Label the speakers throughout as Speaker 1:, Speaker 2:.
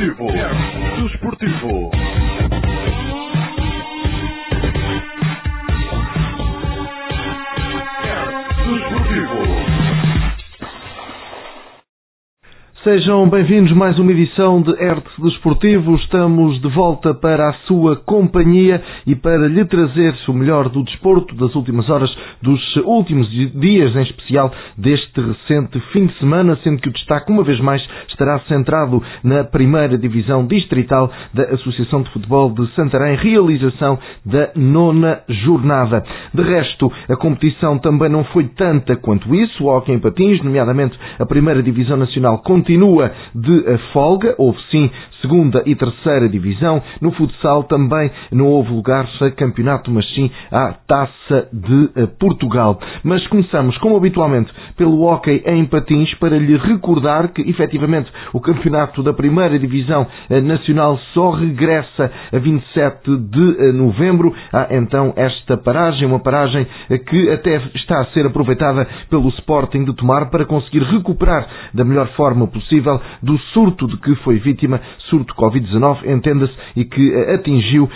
Speaker 1: Desportivo. Desportivo.
Speaker 2: Sejam bem-vindos a mais uma edição de Hertz Desportivo. Estamos de volta para a sua companhia e para lhe trazer o melhor do desporto das últimas horas, dos últimos dias, em especial deste recente fim de semana, sendo que o destaque, uma vez mais, estará centrado na primeira divisão distrital da Associação de Futebol de Santarém, realização da 9ª jornada. De resto, a competição também não foi tanta quanto isso. O hóquei em patins, nomeadamente a primeira divisão nacional, continua de folga. Houve sim segunda e terceira divisão. No futsal também não houve lugares a campeonato, mas sim à Taça de Portugal. Mas começamos, como habitualmente, pelo hóquei em patins, para lhe recordar que, efetivamente, o campeonato da primeira divisão nacional só regressa a 27 de novembro. Há então esta paragem, uma paragem que até está a ser aproveitada pelo Sporting de Tomar para conseguir recuperar da melhor forma possível do surto de que foi vítima, surto Covid-19, entenda-se, e que atingiu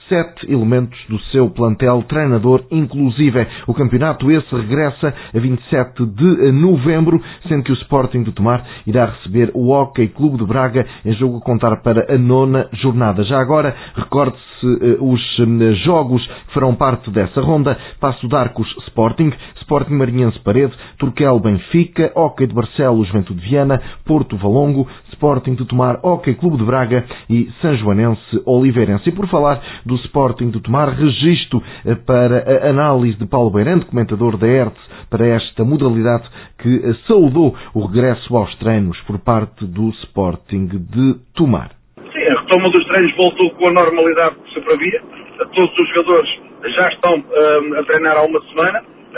Speaker 2: 7 elementos do seu plantel, treinador inclusive. O campeonato esse regressa a 27 de novembro, sendo que o Sporting de Tomar irá receber o Hóquei Clube de Braga em jogo a contar para a 9ª jornada. Já agora, recorde-se os jogos que farão parte dessa ronda: Passo de Arcos Sporting, Sporting Marinhense Parede, Turquel Benfica, Hóquei de Barcelos Juventude de Viana, Porto Valongo, Sporting de Tomar, Hóquei Clube de Braga e Sanjoanense Oliveirense. E por falar do Sporting de Tomar, registro para a análise de Paulo Beirante, comentador da Hertz, para esta modalidade, que saudou o regresso aos treinos por parte do Sporting de Tomar.
Speaker 3: Sim, a retoma dos treinos voltou com a normalidade que se previa. Todos os jogadores já estão a treinar há uma semana.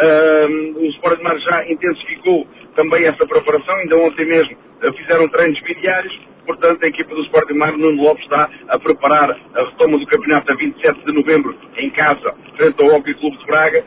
Speaker 3: O Sporting de Tomar já intensificou também essa preparação. Ainda ontem mesmo fizeram treinos bidiários. Portanto, a equipa do Sporting de Tomar, Nuno Lopes, está a preparar a retoma do campeonato a 27 de novembro em casa, frente ao Hóquei Clube de Braga,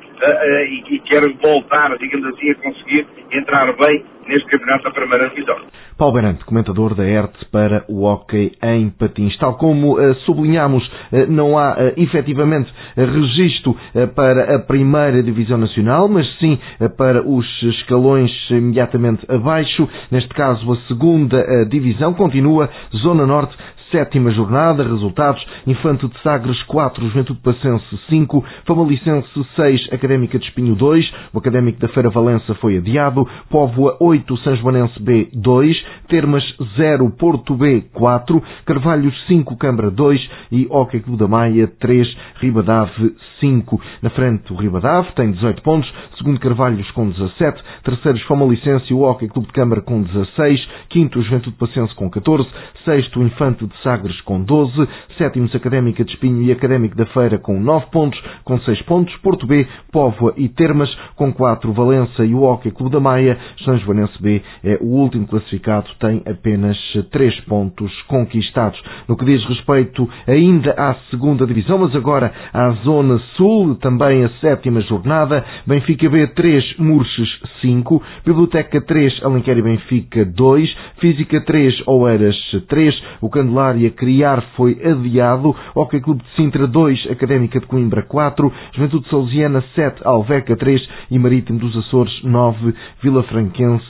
Speaker 3: e quer voltar, digamos assim, a conseguir entrar bem neste campeonato da primeira divisão.
Speaker 2: Paulo Beirante, comentador da Hertz, para o hóquei em patins. Tal como sublinhámos, não há efetivamente registro para a primeira divisão nacional, mas sim para os escalões imediatamente abaixo. Neste caso, a segunda divisão continua, Zona Norte, 7ª jornada. Resultados: Infante de Sagres 4, Juventude Passense 5, Famalicense 6, Académica de Espinho 2, o Académico da Feira Valença foi adiado, Póvoa 8, Sanjoanense B 2, Termas 0, Porto B 4, Carvalhos 5, Câmara 2 e Hóquei Clube da Maia 3, Ribadave 5. Na frente, o Ribadave tem 18 pontos, segundo Carvalhos com 17, terceiros Famalicense e o Hóquei Clube de Câmara com 16, quinto Juventude Passense com 14, sexto Infante de Sagres com 12, sétimos Académica de Espinho e Académico da Feira com 9 pontos, com 6 pontos, Porto B, Póvoa e Termas com 4, Valença e o Hóquei Clube da Maia. Sanjoanense B é o último classificado, tem apenas 3 pontos conquistados. No que diz respeito ainda à segunda divisão, mas agora à Zona Sul, também a 7ª jornada, Benfica B 3, Murches 5, Biblioteca 3, Alenquer e Benfica 2, Física 3, Oeiras 3, o Candelária Criar foi adiado, Hóquei Clube de Sintra 2, Académica de Coimbra 4, Juventude Salesiana 7, Alveca 3 e Marítimo dos Açores 9, Vila Franquense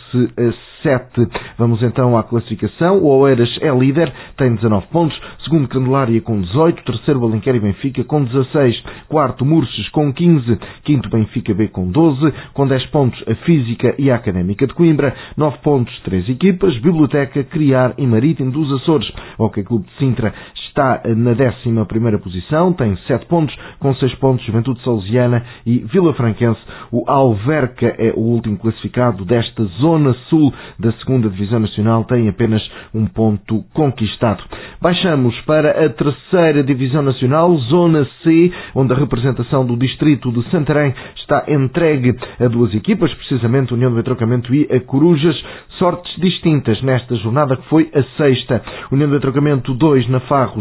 Speaker 2: 7. Vamos então à classificação. O Oeiras é líder, tem 19 pontos, segundo Candelária com 18, terceiro Alenquer e Benfica com 16, quarto Murches com 15, quinto Benfica B com 12, com 10 pontos a Física e a Académica de Coimbra, 9 pontos 3 equipas, Biblioteca, Criar e Marítimo dos Açores. O Hóquei Clube de Sintra está na 11ª posição, tem 7 pontos, com 6 pontos Juventude Salesiana e Vila Franquense. O Alverca é o último classificado desta Zona Sul da 2ª Divisão Nacional, tem apenas 1 ponto conquistado. Baixamos para a 3ª Divisão Nacional, Zona C, onde a representação do distrito de Santarém está entregue a 2 equipas, precisamente a União do Entrocamento e a Corujas. Sortes distintas nesta jornada, que foi a 6ª. União do Entrocamento 2, Nafarros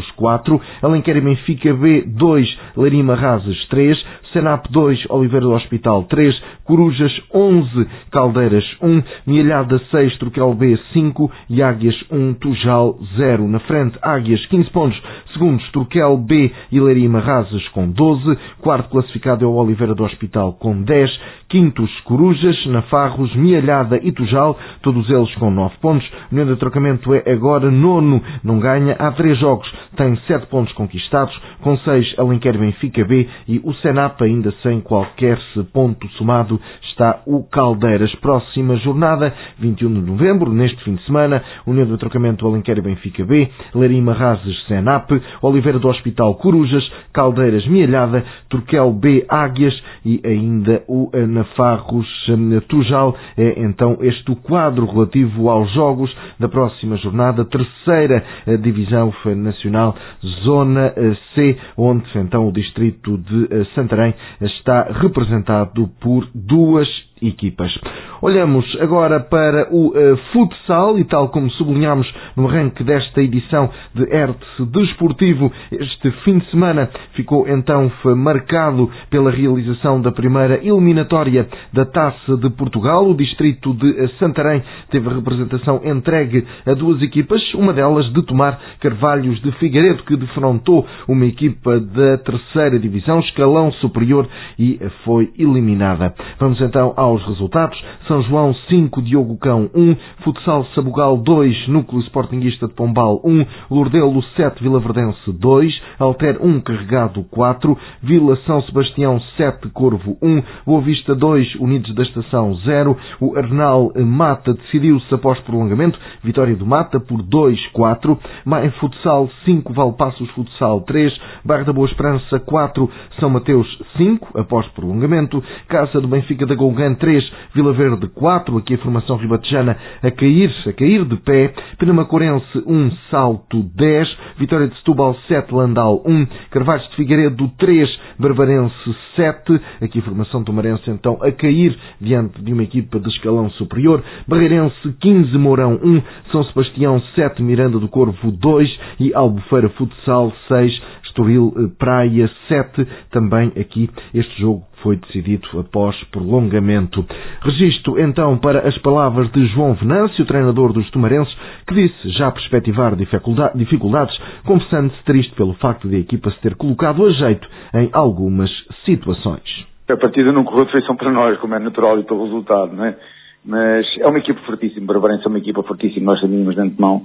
Speaker 2: Farros 4, Alenquer e Benfica B 2, Leiria e Marrazes 3, Senap 2, Oliveira do Hospital 3, Corujas 11, Caldeiras 1, Mialhada 6, Turquel B 5 e Águias 1, Tujal 0. Na frente, Águias 15 pontos, segundos Turquel B e Leiria e Marrazes com 12, quarto classificado é o Oliveira do Hospital com 10, quintos Corujas, na Farros, Mialhada e Tujal, todos eles com 9 pontos. União de Trocamento é agora nono, não ganha há 3 jogos, tem 7 pontos conquistados, com 6 Alenquer e Benfica B e o Senap ainda sem qualquer ponto somado está o Caldeiras. Próxima jornada, 21 de novembro, neste fim de semana, União de Trocamento Alenquer e Benfica B, Leiria e Marrazes Senap, Oliveira do Hospital Corujas, Caldeiras Mialhada, Turquel B Águias e ainda o Nafarros Tujal. É então este o quadro relativo aos jogos da próxima jornada, terceira divisão nacional, zona C, onde então o distrito de Santarém está representado por 2 equipas. Olhamos agora para o futsal e tal como sublinhámos no arranque desta edição de Hertz Desportivo, este fim de semana ficou então marcado pela realização da primeira eliminatória da Taça de Portugal. O distrito de Santarém teve a representação entregue a 2 equipas, uma delas de Tomar Carvalhos de Figueiredo, que defrontou uma equipa da terceira divisão, escalão superior, e foi eliminada. Vamos então aos resultados. São João 5, Diogo Cão 1, Futsal Sabugal 2, Núcleo Sportinguista de Pombal 1, Lourdelo 7, Vilaverdense 2, Alter 1, Carregado 4, Vila São Sebastião 7, Corvo 1, Boa Vista 2, Unidos da Estação 0, o Arnal Mata decidiu-se após prolongamento, vitória do Mata por 2-4, Maia Futsal 5, Valpassos Futsal 3, Barra da Boa Esperança 4, São Mateus 5, após prolongamento, Casa do Benfica da Golgã 3, Vila Verde 4, aqui a formação ribatejana a cair de pé, Penamacorense 1, Salto 10, Vitória de Setúbal 7, Landal 1, Carvalhos de Figueiredo 3, Barbarense 7, aqui a formação tomarense então a cair diante de uma equipa de escalão superior, Barreirense 15, Mourão 1, São Sebastião 7, Miranda do Corvo 2 e Albufeira Futsal 6, Estoril Praia 7, também aqui este jogo foi decidido após prolongamento. Registro então para as palavras de João Venâncio, treinador dos tomarenses, que disse já perspectivar dificuldades, confessando-se triste pelo facto de a equipa se ter colocado a jeito em algumas situações.
Speaker 4: A partida não correu de feição para nós, como é natural e pelo resultado, não é? Mas é uma equipa fortíssima, Barbarense é uma equipa fortíssima, nós sabíamos de antemão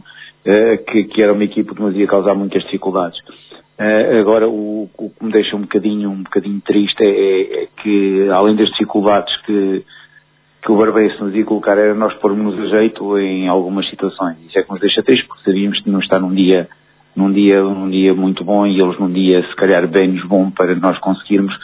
Speaker 4: que era uma equipa que nos ia causar muitas dificuldades. Agora, o que me deixa um bocadinho triste é que, além das dificuldades que o Barbarense nos ia colocar, era nós pormos-nos a jeito em algumas situações. Isso é que nos deixa triste, porque sabíamos que não está num dia muito bom e eles num dia, se calhar, menos bom para nós conseguirmos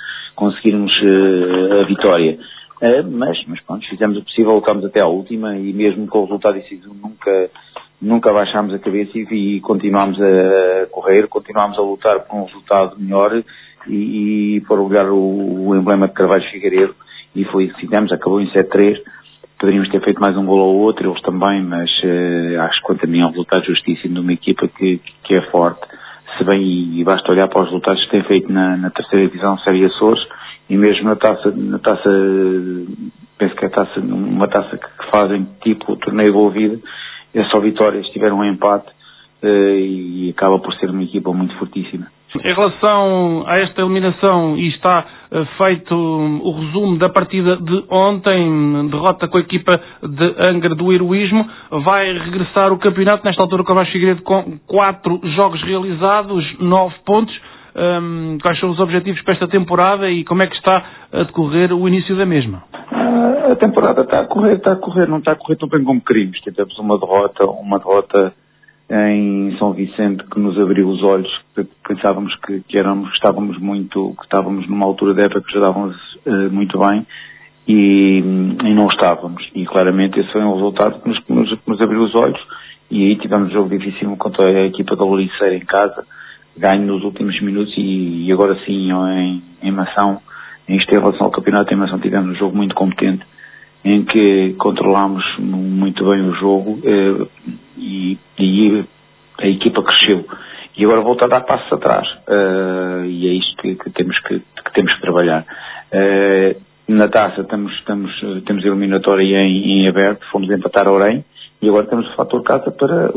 Speaker 4: a vitória. Mas pronto, fizemos o possível, lutámos até à última e mesmo com o resultado decisivo nunca baixámos a cabeça e continuámos a correr, continuámos a lutar por um resultado melhor e por olhar o emblema de Carvalhos Figueiredo, e foi isso que fizemos, acabou em 7-3, poderíamos ter feito mais um golo ou outro, eles também, mas acho que quanto a mim é um resultado justíssimo de uma equipa que é forte, se bem, e basta olhar para os resultados que tem feito na terceira divisão Série Açores, e mesmo na taça, penso que é uma taça que fazem tipo o torneio Boa Vida, é só vitórias, tiveram um empate e acaba por ser uma equipa muito fortíssima.
Speaker 5: Em relação a esta eliminação, e está feito o resumo da partida de ontem, derrota com a equipa de Angra do Heroísmo, vai regressar o campeonato, nesta altura o Carvalhos Figueiredo com 4 jogos realizados, 9 pontos. Quais são os objetivos para esta temporada e como é que está a decorrer o início da mesma?
Speaker 4: A temporada está a correr, não está a correr tão bem como queríamos. Tivemos uma derrota em São Vicente que nos abriu os olhos, pensávamos que estávamos numa altura da época que jogávamos muito bem e não estávamos. E claramente esse foi um resultado que nos abriu os olhos, e aí tivemos um jogo difícil contra a equipa da Louriceira em casa, ganho nos últimos minutos, e agora sim em Mação, isto em relação ao campeonato, em Mação tivemos um jogo muito competente, em que controlámos muito bem o jogo e a equipa cresceu. e agora voltar a dar passos atrás. E é isto que temos que trabalhar. Na taça temos eliminatória em aberto, fomos empatar a Orem, e agora temos o fator casa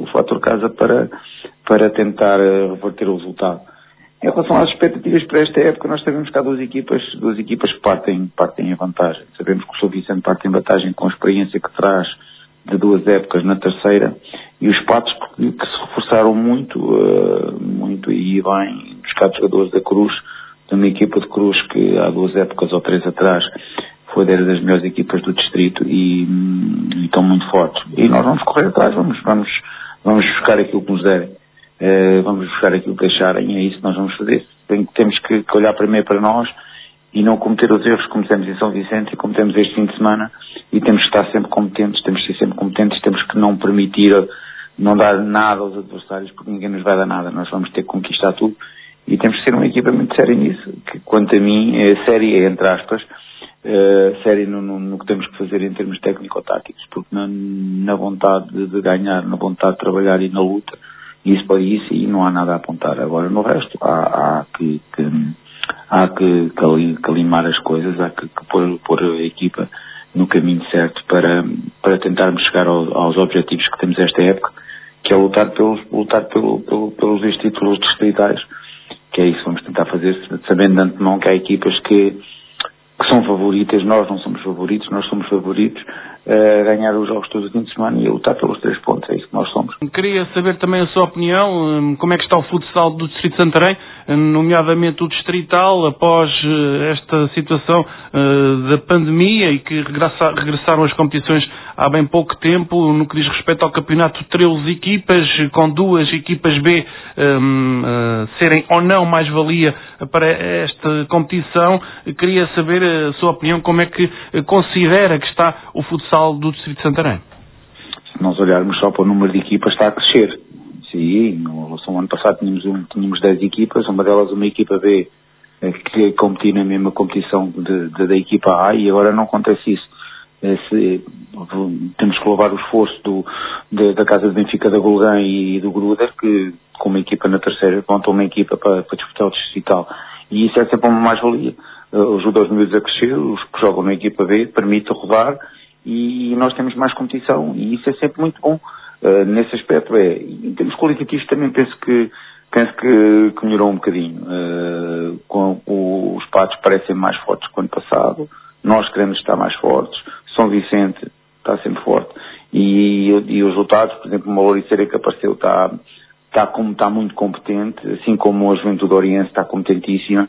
Speaker 4: para tentar reverter o resultado. Em relação às expectativas para esta época, nós sabemos que há duas equipas que partem em vantagem. Sabemos que o São Vicente parte em vantagem com a experiência que traz de 2 épocas na terceira, e os Patos que se reforçaram muito e bem, buscar jogadores da Cruz, de uma equipa de Cruz que há 2 épocas ou 3 atrás foi das melhores equipas do distrito e estão muito fortes. E nós vamos correr atrás, vamos buscar aquilo que nos derem. Vamos buscar aquilo que acharem, e é isso que nós vamos fazer. Temos que olhar primeiro para nós e não cometer os erros que cometemos em São Vicente e cometemos este fim de semana, e temos que estar sempre competentes, temos que não permitir, não dar nada aos adversários, porque ninguém nos vai dar nada, nós vamos ter que conquistar tudo, e temos que ser uma equipa muito séria nisso, que quanto a mim é séria, entre aspas, séria no que temos que fazer em termos técnico-táticos, porque na vontade de ganhar, na vontade de trabalhar e na luta, isso para isso, e não há nada a apontar. Agora no resto há que limar as coisas, há que pôr a equipa no caminho certo para tentarmos chegar aos objetivos que temos esta época, que é lutar pelos títulos distritais, que é isso que vamos tentar fazer, sabendo de antemão que há equipas que são favoritas. Nós não somos favoritos, nós somos favoritos a ganhar os jogos todos os fins de semana e a lutar pelos 3 pontos, é isso que nós somos.
Speaker 5: Queria saber também a sua opinião, como é que está o futsal do Distrito de Santarém, nomeadamente o distrital, após esta situação da pandemia e que regressaram as competições há bem pouco tempo, no que diz respeito ao campeonato, 13 equipas, com 2 equipas B serem ou não mais-valia para esta competição. Queria saber a sua opinião, como é que considera que está o futsal do Distrito de Santarém?
Speaker 4: Se nós olharmos só para o número de equipas, está a crescer. Sim, no ano passado tínhamos 10 equipas, uma delas uma equipa B que competia na mesma competição da equipa A, e agora não acontece isso. Temos que louvar o esforço da Casa de Benfica da Golgã e do Gruder, que com uma equipa na terceira montam uma equipa para disputar o distrital, e isso é sempre uma mais-valia. Ajuda os miúdos a crescer, os que jogam na equipa B, permite rodar, e nós temos mais competição, e isso é sempre muito bom. Nesse aspecto em termos qualitativos também penso que melhorou um bocadinho. Os Patos parecem mais fortes que o ano passado, nós queremos estar mais fortes, São Vicente está sempre forte, e os resultados, por exemplo, o Mauriceira que apareceu está muito competente, assim como a Juventude Oriense está competentíssima,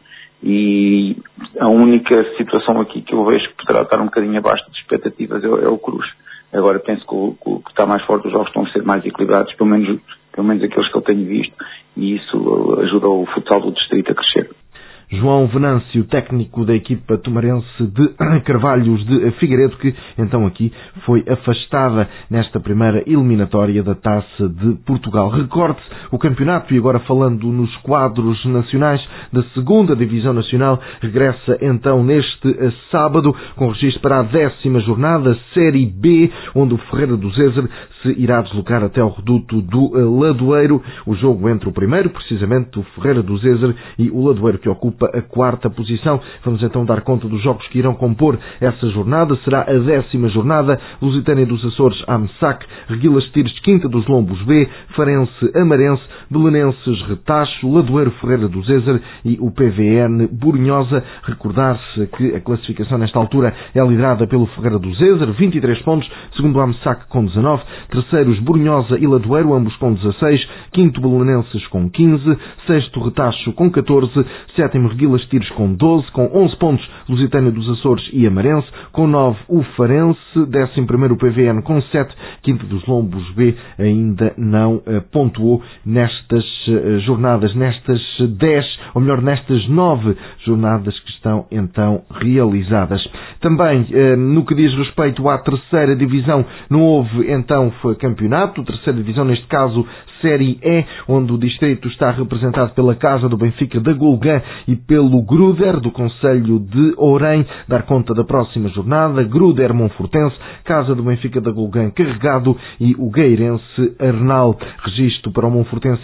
Speaker 4: e a única situação aqui que eu vejo que poderá estar um bocadinho abaixo das expectativas é o Cruz. Agora penso que o que está mais forte, os jogos estão a ser mais equilibrados, pelo menos aqueles que eu tenho visto, e isso ajuda o futsal do distrito a crescer.
Speaker 2: João Venâncio, técnico da equipa tomarense de Carvalhos de Figueiredo, que então aqui foi afastada nesta primeira eliminatória da Taça de Portugal. Recorde-se o campeonato, e agora falando nos quadros nacionais da 2ª Divisão Nacional, regressa então neste sábado com registro para a 10ª jornada, Série B, onde o Ferreira do Zezer se irá deslocar até ao reduto do Ladoeiro. O jogo entre o primeiro, precisamente, o Ferreira do Zezer, e o Ladoeiro, que ocupa a 4ª posição. Vamos então dar conta dos jogos que irão compor essa jornada. Será a 10ª jornada, Lusitânia dos Açores, AMSAC, Reguilas Tires, Quinta dos Lombos B, Farense, Amarense, Belenenses, Retacho, Ladoeiro, Ferreira do Zezer e o PVN Borinhosa. Recordar-se que a classificação nesta altura é liderada pelo Ferreira do Zezer, 23 pontos, segundo o AMSAC com 19, terceiros Borinhosa e Ladoeiro, ambos com 16, quinto Belenenses com 15, sexto Retacho com 14, sétimo Reguilas Tires com 12, com 11 pontos Lusitânia dos Açores e Amarense, com 9 o Farense, 11º o PVN com 7, Quinta dos Lombos B ainda não pontuou nestas jornadas, nestas 10, ou melhor, nestas 9 jornadas que estão então realizadas. Também, no que diz respeito à 3ª Divisão, não houve então campeonato, 3ª Divisão, neste caso Série E, onde o distrito está representado pela Casa do Benfica da Golgã e pelo Gruder, do concelho de Orem. Dar conta da próxima jornada: Gruder Monfortense, Casa do Benfica da Golgã Carregado e o Gueirense Arnal. Registro para o Monfortense e precisamente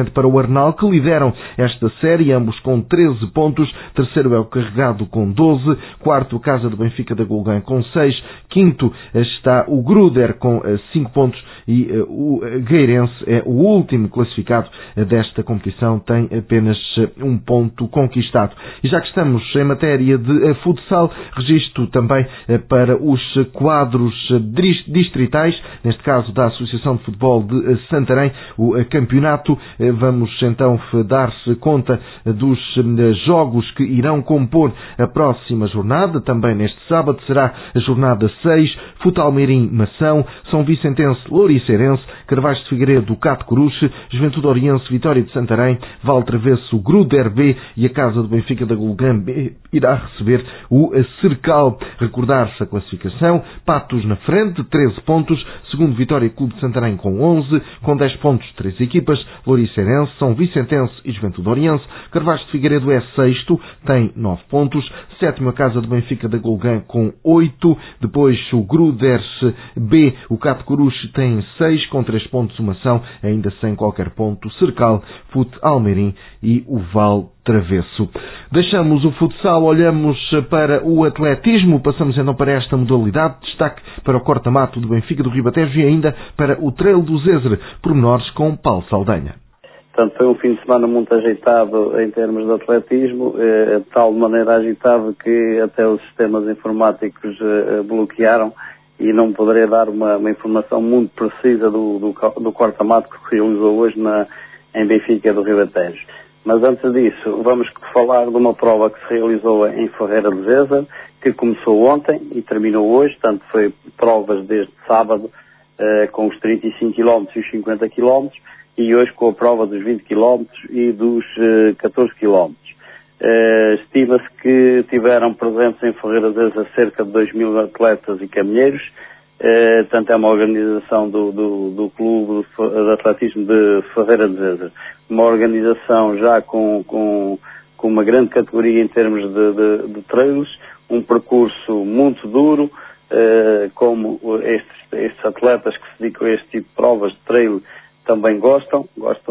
Speaker 2: frente para o Arnal, que lideram esta série, ambos com 13 pontos. Terceiro é o Carregado com 12. Quarto, a Casa do Benfica da Golgã com 6. Quinto está o Gruder com 5 pontos e o Gueirense é o último classificado desta competição, tem apenas 1 ponto conquistado. E já que estamos em matéria de futsal, registro também para os quadros distritais, neste caso da Associação de Futebol de Santarém, o campeonato. Vamos então dar-se conta dos jogos que irão compor a próxima jornada. Também neste sábado será a jornada 6, Futalmeirim Mação, São Vicentense Louriceirense, Carvalhais de Figueiredo Cato Coruche, Juventude Oriense Vitória de Santarém, Val Travesso Gruder B e a Casa do Benfica da Golgã B irá receber o Cercal. Recordar-se a classificação: Patos na frente, 13 pontos, segundo Vitória Clube de Santarém com 11, com 10 pontos 3 equipas, Louriceirense, São Vicentense e Juventude Oriense. Carvalhais de Figueiredo é sexto, tem 9 pontos, sétimo a Casa do Benfica da Golgã com 8, depois o Gruders B, o Cato Coruche tem 6, com 3 pontos uma ação, ainda sem qualquer ponto, Cercal, Futalmeirim e o Val Travesso. Deixamos o futsal, olhamos para o atletismo, passamos então para esta modalidade, destaque para o corta-mato do Benfica do Ribatejo e ainda para o Trail do Zezer, pormenores com Paulo Saldanha.
Speaker 6: Portanto, foi um fim de semana muito ajeitado em termos de atletismo, de tal maneira ajeitado que até os sistemas informáticos bloquearam e não poderei dar uma informação muito precisa do corta-mato que se realizou hoje em Benfica do Ribatejo. Mas antes disso, vamos falar de uma prova que se realizou em Ferreira de Zezer, que começou ontem e terminou hoje. Portanto, foi provas desde sábado com os 35 km e os 50 km e hoje com a prova dos 20 km e dos 14 km. Estima-se que tiveram presentes em Ferreira de Zezer cerca de 2.000 atletas e caminheiros. Portanto, é uma organização do Clube de Atletismo de Ferreira de Zezer. Uma organização já com uma grande categoria em termos de trails, um percurso muito duro, como estes atletas que se dedicam a este tipo de provas de trail também gostam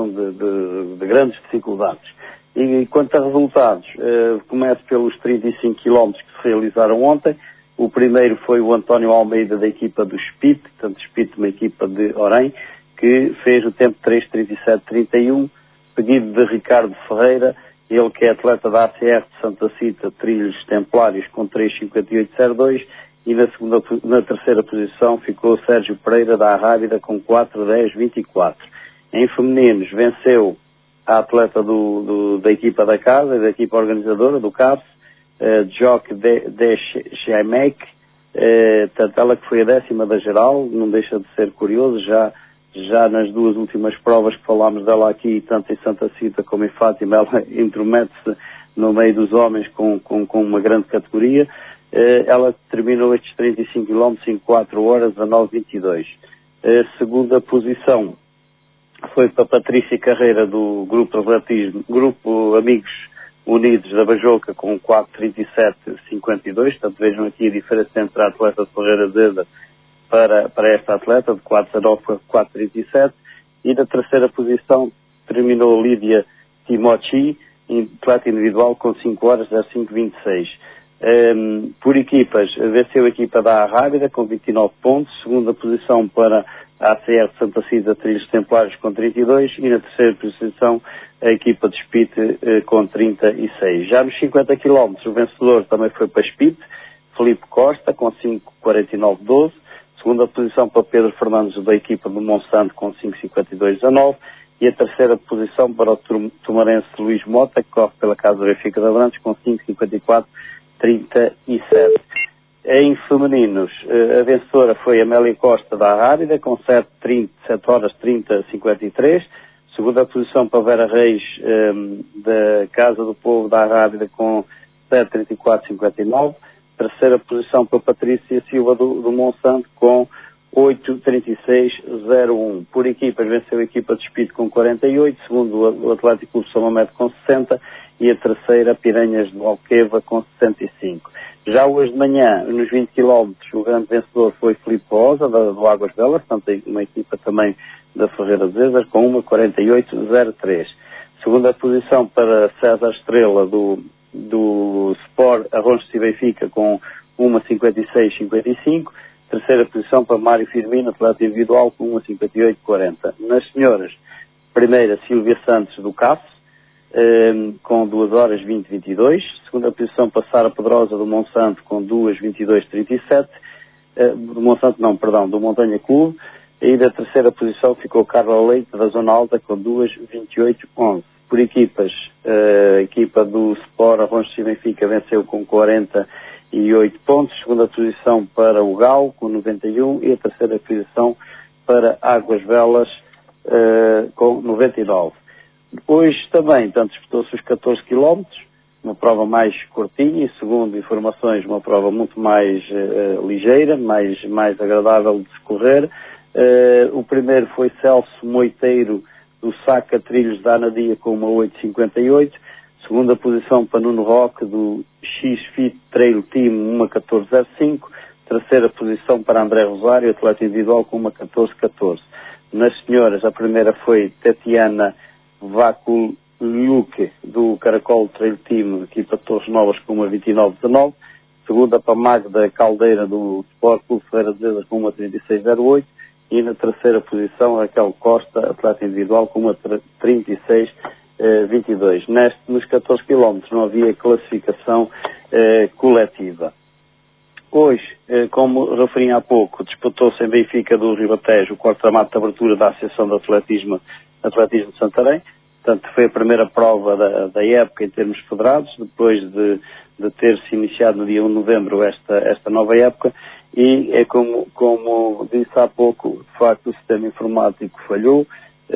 Speaker 6: de grandes dificuldades. E quanto a resultados, começo pelos 35 km que se realizaram ontem. O primeiro foi o António Almeida da equipa do Spit, portanto Spit, uma equipa de Orém, que fez o tempo 3:37:31, seguido de Ricardo Ferreira, ele que é atleta da ACR de Santa Cita, Trilhos Templários, com 3:58:02, e na terceira posição ficou Sérgio Pereira da Arrábida com 4:10:24. Em femininos venceu a atleta da equipa da casa, da equipa organizadora, do CAPS, Jock de Scheimek, portanto ela que foi a 10ª da geral, não deixa de ser curioso, já nas duas últimas provas que falámos dela aqui, tanto em Santa Cita como em Fátima, ela intromete-se no meio dos homens com uma grande categoria. Ela terminou estes 35 km em 4 horas, 19:22. A segunda posição foi para Patrícia Carreira do Grupo Amigos Unidos da Bajoca com 4:37:52, portanto vejam aqui a diferença entre a atleta de Ferreira de Zezer para esta atleta, de 4:19 para 4:37, e na terceira posição terminou Lídia Timochi, atleta individual com 5 horas 05:26. Por equipas, venceu a equipa da Arrábida com 29 pontos, segunda posição para a ACR de Santa Cita, Trilhos Templários com 32 e na terceira posição a equipa de Spit com 36. Já nos 50 km o vencedor também foi para Spit, Felipe Costa com 5:49:12, segunda posição para Pedro Fernandes da equipa do Monsanto com 5:52:19 e a terceira posição para o tomarense Luís Mota, que corre pela Casa do Benfica de Abrantes com 5:54:37. Em femininos, a vencedora foi Amélia Costa da Arrábida com 7 horas 30:53. Segunda posição para Vera Reis da Casa do Povo da Arrábida com 7:34:59. Terceira posição para Patrícia Silva do Monsanto com 8:36:01. Por equipas, venceu a equipa de Espírito com 48, segundo o Atlético Clube São Mamede com 60 e a terceira Piranhas de Alqueva com 65. Já hoje de manhã, nos 20 km, o grande vencedor foi Filipe Rosa, do Águas Belas, portanto, uma equipa também da Ferreira de Azevedo, com 1:48:03. Segunda posição para César Estrela, do Sport Arronches e Benfica, com 1:56:55. Terceira posição para Mário Firmino, atleta individual, com 1:58:40. Nas senhoras, primeira Silvia Santos, do CAF, com 2:20:22. Segunda posição para Sara Pedrosa, do Monsanto, com 2:22:37. Do Montanha Clube. E da terceira posição ficou Carla Leite, da Zona Alta, com 2:28:11. Por equipas, a equipa do Sport Arronches e Benfica venceu com 48 pontos. Segunda posição para o Gal, com 91. E a terceira posição para Águas Belas, com 99. Hoje também, disputou-se os 14 km, uma prova mais curtinha e, segundo informações, uma prova muito mais ligeira, mais agradável de se correr. O primeiro foi Celso Moiteiro, do Saca Trilhos da Anadia, com 1:08:58. Segunda posição para Nuno Roque, do X-Fit Trail Team, 1:14:05. Terceira posição para André Rosário, atleta individual, com 1:14:14. Nas senhoras, a primeira foi Tatiana Vaculhuque, do Caracol Trail Team, equipa de Torres Novas, com 1:29:19. Segunda para Magda Caldeira, do Sport Clube Ferreira de Azevedo, com 1:36:08. E na terceira posição, Raquel Costa, atleta individual, com 1:36:22. Nos 14 km não havia classificação coletiva. Hoje, como referi há pouco, disputou-se em Benfica do Ribatejo o quarto campeonato de abertura da Associação de Atletismo de Santarém. Portanto, foi a primeira prova da época em termos federados, depois de ter-se iniciado no dia 1 de novembro esta nova época. E é como disse há pouco, de facto o sistema informático falhou,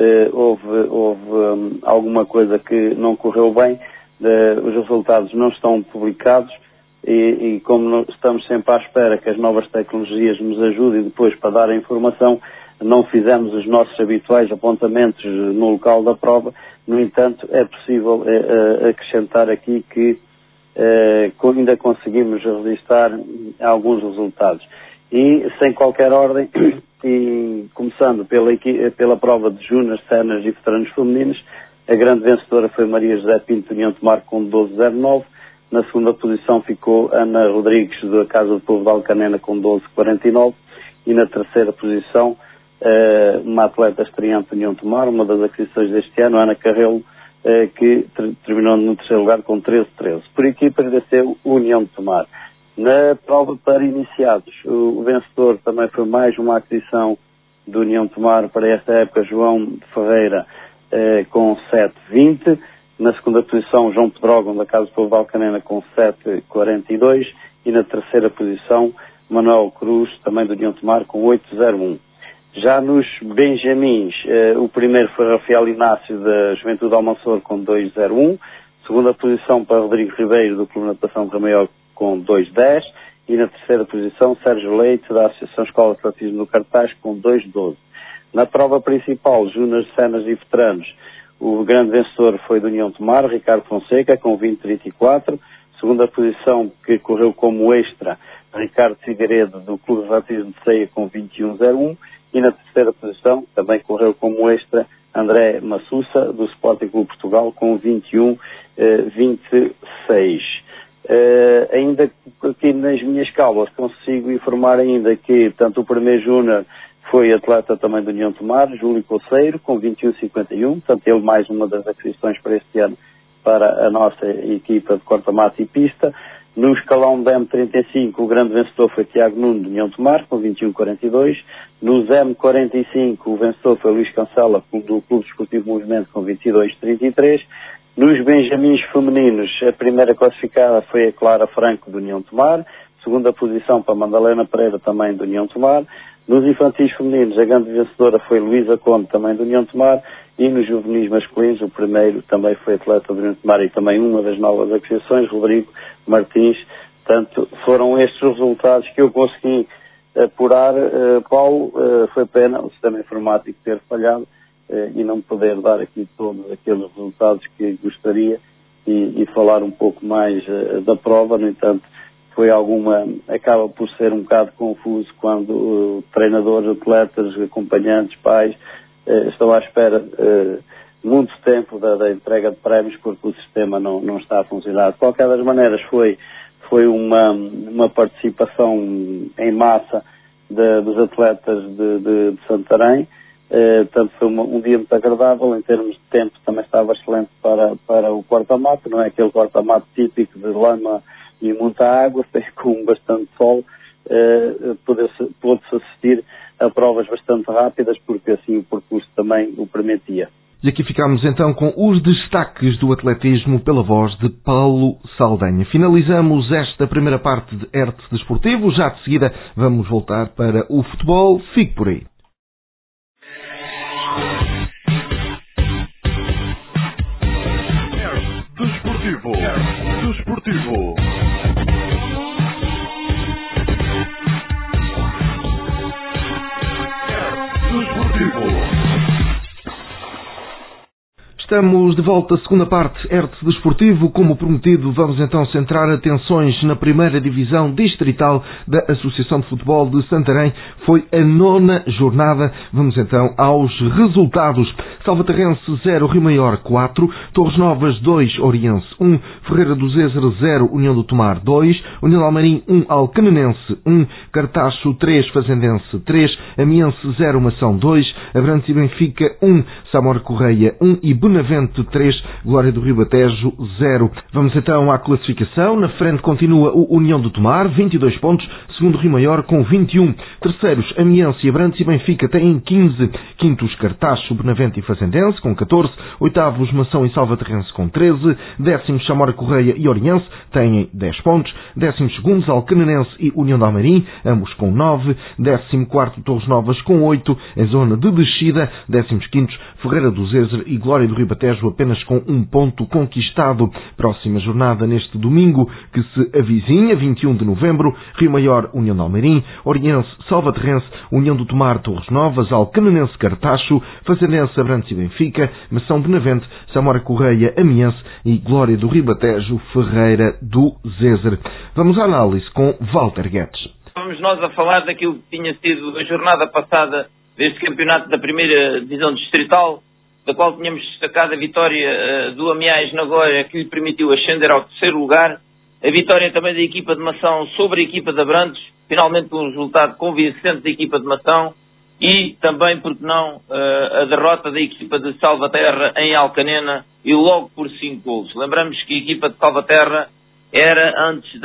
Speaker 6: houve alguma coisa que não correu bem, os resultados não estão publicados e como estamos sempre à espera que as novas tecnologias nos ajudem depois para dar a informação, não fizemos os nossos habituais apontamentos no local da prova. No entanto, é possível acrescentar aqui que ainda conseguimos registrar alguns resultados. E sem qualquer ordem, e começando pela prova de júniores, séniores e veteranos femininos, a grande vencedora foi Maria José Pinto de União Tomar, com 12:09. Na segunda posição ficou Ana Rodrigues, da Casa do Povo de Alcanena, com 12:49. E na terceira posição, uma atleta estreante de União Tomar, uma das aquisições deste ano, Ana Carrelo, que terminou no terceiro lugar com 13:13. Por equipa venceu União de Tomar. Na prova para iniciados, o vencedor também foi mais uma aquisição do União de Tomar para esta época, João de Ferreira, com 7:20. Na segunda posição, João Pedrógão, da Casa do Povo de Alcanena, com 7:42. E na terceira posição, Manuel Cruz, também do União de Tomar, com 8:01. Já nos Benjamins, o primeiro foi Rafael Inácio, da Juventude Almançor, com 2:01. Segunda posição para Rodrigo Ribeiro, do Clube de Natação de Ramaior, com 2:10. E na terceira posição, Sérgio Leite, da Associação Escola de Atletismo do Cartaz, com 2:12. Na prova principal, júniores, séniores e veteranos, o grande vencedor foi do União Tomar, Ricardo Fonseca, com 20:34. Segunda posição, que correu como extra, Ricardo Figueiredo, do Clube de Atletismo de Ceia, com 21:01. E na terceira posição, também correu como extra, André Massussa, do Sporting Clube Portugal, com 21:26. Ainda aqui nas minhas cábulas consigo informar ainda que tanto o primeiro júnior foi atleta também do União Tomar, Júlio Coceiro, com 21:51, portanto ele mais uma das aquisições para este ano para a nossa equipa de corta-mato e pista. No escalão da M35, o grande vencedor foi Tiago Nuno, de União Tomar, com 21:42. Nos M45, o vencedor foi Luís Cancela, do Clube Desportivo Movimento, com 22:33. Nos Benjamins femininos, a primeira classificada foi a Clara Franco, do União Tomar. Segunda posição para Madalena Pereira, também do União Tomar. Nos infantis femininos, a grande vencedora foi Luísa Conde, também do União Tomar. E nos juvenis masculinos, o primeiro também foi atleta do União Tomar e também uma das novas aquisições, Rodrigo Martins. Portanto, foram estes os resultados que eu consegui apurar. Paulo, foi pena o sistema informático ter falhado e não poder dar aqui todos aqueles resultados que gostaria e falar um pouco mais da prova. No entanto, acaba por ser um bocado confuso quando treinadores, atletas, acompanhantes, pais estão à espera muito tempo da entrega de prémios porque o sistema não está a funcionar. De qualquer das maneiras foi uma participação em massa dos atletas de Santarém. Portanto, foi um dia muito agradável. Em termos de tempo também estava excelente para o corta-mato, não é aquele corta-mato típico de lama e muita água, com bastante sol. Pôde-se assistir a provas bastante rápidas porque assim o percurso também o permitia.
Speaker 2: E aqui ficamos então com os destaques do atletismo pela voz de Paulo Saldanha. Finalizamos esta primeira parte de Hertz Desportivo. Já de seguida vamos voltar para o futebol. Fique por aí.
Speaker 1: Desportivo. Desportivo.
Speaker 2: Estamos de volta à segunda parte, Hertz Desportivo. Como prometido, vamos então centrar atenções na primeira divisão distrital da Associação de Futebol de Santarém. Foi a 9ª jornada. Vamos então aos resultados. Salvaterrense 0, Rio Maior 4, Torres Novas 2, Oriense 1, Ferreira do Zezer 0, União do Tomar 2, União de Almarim 1, Alcanenense 1, Cartacho 3, Fazendense 3, Amiense 0, Mação 2, Abrantes e Benfica 1, Samora Correia 1 e Benavente 3, Glória do Ribatejo 0. Vamos então à classificação. Na frente continua o União do Tomar, 22 pontos. Segundo, Rio Maior com 21. Terceiros, Amiense, Abrantes e Benfica têm 15. Quintos, Cartacho, Benavente e Fazendense com 14. Oitavos, Mação e Salvaterrense com 13. Décimos, Samora Correia e Oriense têm 10 pontos. Décimos segundos, Alcanenense e União de Almarim, ambos com 9. 14º, Torres Novas com 8. Em zona de descida, 15º, Ferreira do Zezer e Glória do Ribatejo apenas com 1 ponto conquistado. Próxima jornada neste domingo que se avizinha, 21 de novembro, Rio Maior, União de Almarim, Oriense, Salvaterrense, União do Tomar, Torres Novas, Alcanenense, Cartacho, Fazendense, Abrantes e Benfica, Mação, Benavente, Samora Correia, Amiense e Glória do Ribatejo, Ferreira do Zezer. Vamos à análise com Walter Guedes.
Speaker 7: Vamos nós a falar daquilo que tinha sido a jornada passada deste campeonato da primeira divisão distrital, da qual tínhamos destacado a vitória do Amiais na Glória, que lhe permitiu ascender ao 3º lugar, a vitória também da equipa de Mação sobre a equipa de Abrantes, finalmente um resultado convincente da equipa de Mação, e também, porque não, a derrota da equipa de Salvaterra em Alcanena, e logo por 5 golos. Lembramos que a equipa de Salvaterra era, antes da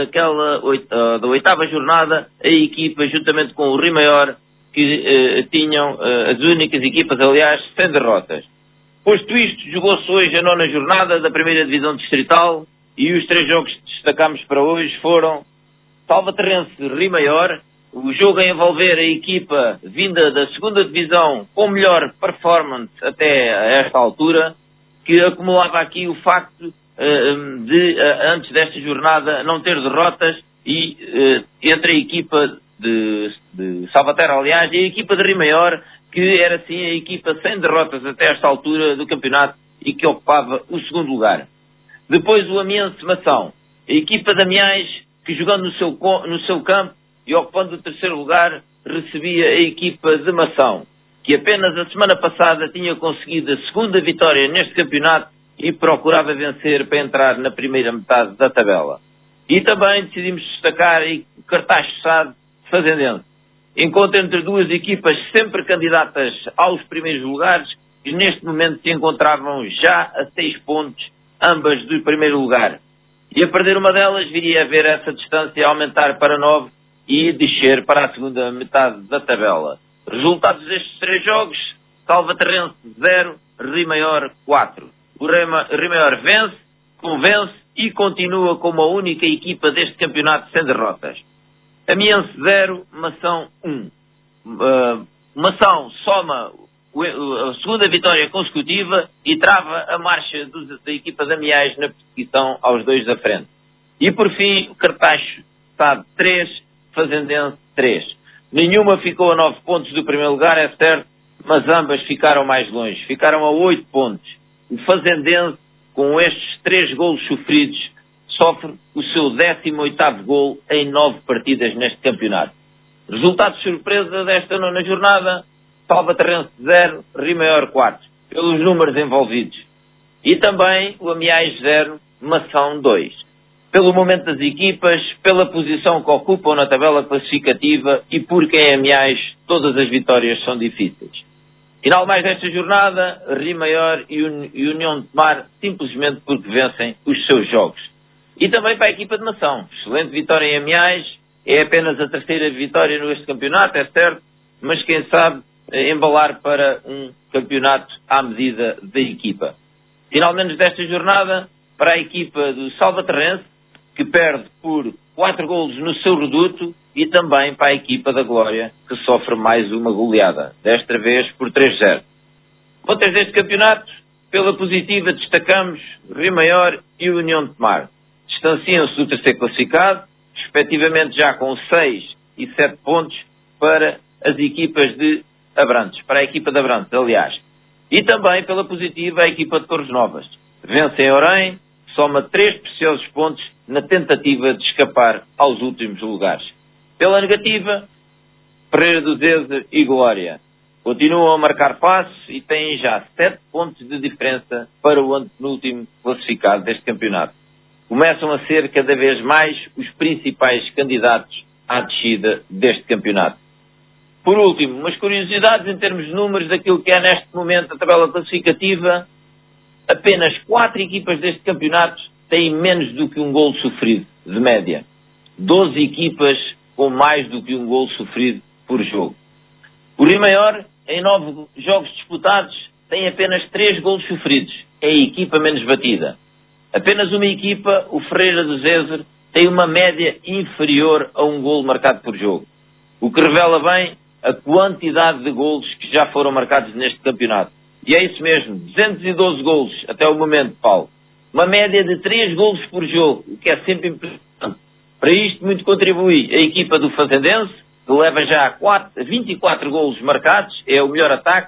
Speaker 7: 8ª jornada, a equipa, juntamente com o Rio Maior, que tinham as únicas equipas, aliás, sem derrotas. Posto isto, jogou-se hoje a 9ª jornada da primeira divisão distrital e os 3 jogos que destacamos para hoje foram Salvaterrense Rio Maior, o jogo a envolver a equipa vinda da 2ª divisão com melhor performance até a esta altura, que acumulava aqui o facto de, antes desta jornada, não ter derrotas e entre a equipa de Salvaterra, aliás, e a equipa de Rio Maior, que era sim a equipa sem derrotas até esta altura do campeonato e que ocupava o 2º lugar. Depois o Amiense Mação, a equipa de Amiais, que jogando no seu campo e ocupando o 3º lugar, recebia a equipa de Mação, que apenas a semana passada tinha conseguido a 2ª vitória neste campeonato e procurava vencer para entrar na primeira metade da tabela. E também decidimos destacar o Cartacho Sade Fazendense. Encontro entre duas equipas sempre candidatas aos primeiros lugares, que neste momento se encontravam já a 6 pontos, ambas do primeiro lugar. E a perder uma delas viria a ver essa distância aumentar para 9 e descer para a segunda metade da tabela. Resultados destes 3 jogos: Salvaterrense 0, Rio Maior 4. O Rio Maior vence, convence e continua como a única equipa deste campeonato sem derrotas. Amiense 0, Mação 1. Mação soma a 2ª vitória consecutiva e trava a marcha da equipa de Amiais na perseguição aos 2 da frente. E por fim, o Cartacho Sade 3, Fazendense 3. Nenhuma ficou a 9 pontos do primeiro lugar, é certo, mas ambas ficaram mais longe. Ficaram a 8 pontos. O Fazendense, com estes 3 golos sofridos, sofre o seu 18º gol em 9 partidas neste campeonato. Resultado de surpresa desta 9ª jornada: Salvaterrense 0, Rio-Maior 4, pelos números envolvidos. E também o Amiais 0, Mação 2. Pelo momento das equipas, pela posição que ocupam na tabela classificativa e porque em Amiais todas as vitórias são difíceis. Final mais desta jornada: Rio-Maior e União de Tomar, simplesmente porque vencem os seus jogos. E também para a equipa de Mação. Excelente vitória em Amiais. É apenas a 3ª vitória neste campeonato, é certo, mas quem sabe embalar para um campeonato à medida da equipa. Finalmente desta jornada, para a equipa do Salvaterrense, que perde por 4 golos no seu reduto, e também para a equipa da Glória, que sofre mais uma goleada, desta vez por 3-0. Outras deste campeonato, pela positiva destacamos Rio-Maior e União de Tomar. Distanciam-se do 3º classificado, respectivamente já com 6 e 7 pontos para as equipas de Abrantes, para a equipa de Abrantes, aliás. E também pela positiva a equipa de Torres Novas. Vence em Orém, soma 3 preciosos pontos na tentativa de escapar aos últimos lugares. Pela negativa, Ferreira do Zezer e Glória continuam a marcar passos e têm já 7 pontos de diferença para o antepenúltimo classificado deste campeonato. Começam a ser cada vez mais os principais candidatos à descida deste campeonato. Por último, umas curiosidades em termos de números daquilo que é neste momento a tabela classificativa. Apenas 4 equipas deste campeonato têm menos do que um golo sofrido, de média. 12 equipas com mais do que um golo sofrido por jogo. O Rio-Maior, em 9 jogos disputados, tem apenas 3 golos sofridos. É a equipa menos batida. Apenas uma equipa, o Ferreira do Zezer, tem uma média inferior a um golo marcado por jogo. O que revela bem a quantidade de golos que já foram marcados neste campeonato. E é isso mesmo, 212 golos até o momento, Paulo. Uma média de 3 golos por jogo, o que é sempre importante. Para isto muito contribui a equipa do Fazendense, que leva já 24 golos marcados, é o melhor ataque,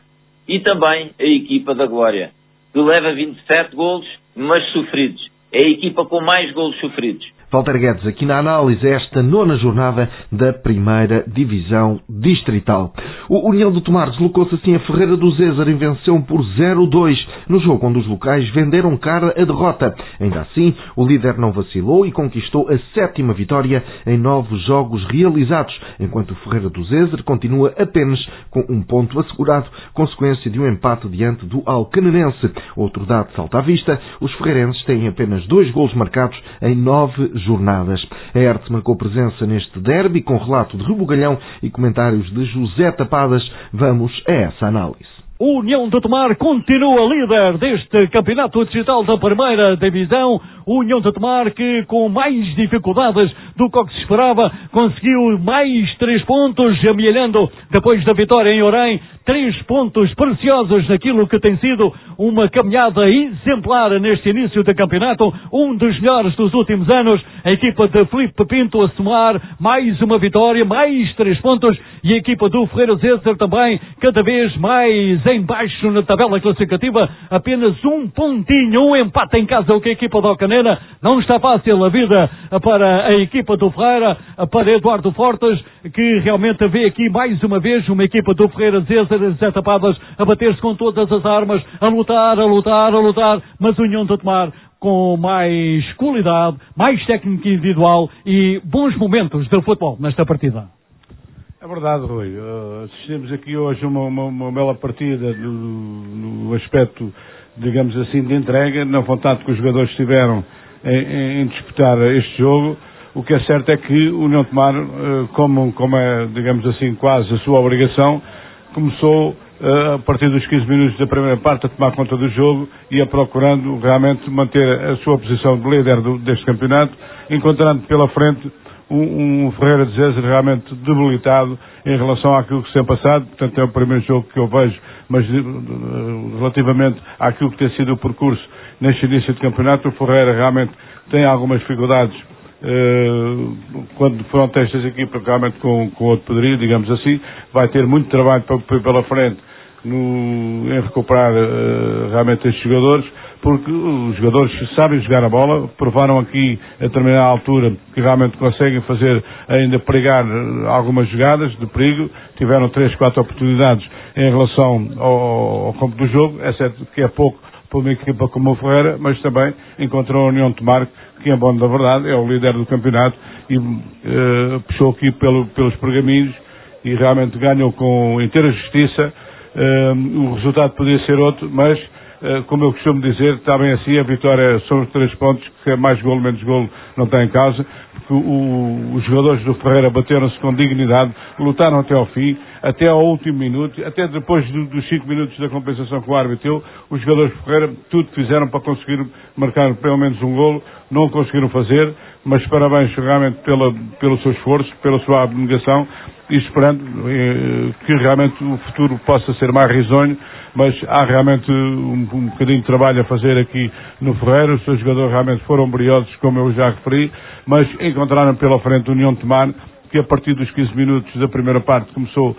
Speaker 7: e também a equipa da Glória, que leva 27 golos, mas sofridos. É a equipa com mais golos sofridos.
Speaker 2: Walter Guedes, aqui na análise esta 9ª jornada da 1ª Divisão Distrital. O União de Tomar deslocou-se assim a Ferreira do Zezer e venceu por 0-2 no jogo onde os locais venderam cara a derrota. Ainda assim, o líder não vacilou e conquistou a 7ª vitória em 9 jogos realizados, enquanto o Ferreira do Zezer continua apenas com um ponto assegurado, consequência de um empate diante do Alcanenense. Outro dado salta à vista: os ferreirenses têm apenas 2 golos marcados em 9 jornadas. A ERT marcou presença neste derby com relato de Rebugalhão e comentários de José Tapadas. Vamos a essa análise.
Speaker 8: O União de Tomar continua líder deste campeonato distrital da 1ª Divisão. O União de Tomar, que com mais dificuldades do que se esperava, conseguiu mais 3 pontos, amealhando depois da vitória em Orém, 3 pontos preciosos naquilo que tem sido uma caminhada exemplar neste início de campeonato, um dos melhores dos últimos anos. A equipa de Filipe Pinto a somar mais uma vitória, mais 3 pontos, e a equipa do Ferreira Zezer também cada vez mais em baixo na tabela classificativa, apenas um pontinho, um empate em casa com a equipa do Alcanena. Não está fácil a vida para a equipa do Ferreira, para Eduardo Fortes, que realmente vê aqui mais uma vez uma equipa do Ferreira Zezer, Zé Tapadas, a bater-se com todas as armas, a lutar, mas o União de Tomar com mais qualidade, mais técnica individual e bons momentos de futebol nesta partida.
Speaker 9: É verdade, Rui. Assistimos aqui hoje uma bela partida no aspecto, digamos assim, de entrega, na vontade que os jogadores tiveram em disputar este jogo. O que é certo é que o União de Tomar, como é, digamos assim, quase a sua obrigação, começou a partir dos 15 minutos da primeira parte a tomar conta do jogo e a procurando realmente manter a sua posição de líder deste campeonato, encontrando pela frente um Ferreira de Zezer realmente debilitado em relação àquilo que se tem passado. Portanto, é o primeiro jogo que eu vejo, mas relativamente àquilo que tem sido o percurso neste início de campeonato, o Ferreira realmente tem algumas dificuldades quando fronteia estas equipas realmente com outro poderio, digamos assim. Vai ter muito trabalho pela frente em recuperar realmente estes jogadores, porque os jogadores sabem jogar a bola, provaram aqui a determinada altura que realmente conseguem fazer, ainda perigar algumas jogadas de perigo, tiveram 3, 4 oportunidades em relação ao campo do jogo, é certo que é pouco para uma equipa como o Ferreira, mas também encontrou a União de Tomar, que é bom da verdade, é o líder do campeonato e puxou aqui pelos pergaminhos e realmente ganhou com inteira justiça. O resultado podia ser outro, mas como eu costumo dizer, está bem assim, a vitória são os 3 pontos, que é mais golo, menos golo, não está em causa, porque os jogadores do Ferreira bateram-se com dignidade, lutaram até ao fim, até ao último minuto, até depois dos 5 minutos da compensação que o árbitro deu, os jogadores do Ferreira tudo fizeram para conseguir marcar pelo menos um golo, não conseguiram fazer, mas parabéns realmente pelo seu esforço, pela sua abnegação, e esperando que realmente o futuro possa ser mais risonho, mas há realmente um bocadinho de trabalho a fazer aqui no Ferreira. Os seus jogadores realmente foram brilhosos, como eu já referi, mas encontraram pela frente a União de Tomar, que a partir dos 15 minutos da primeira parte começou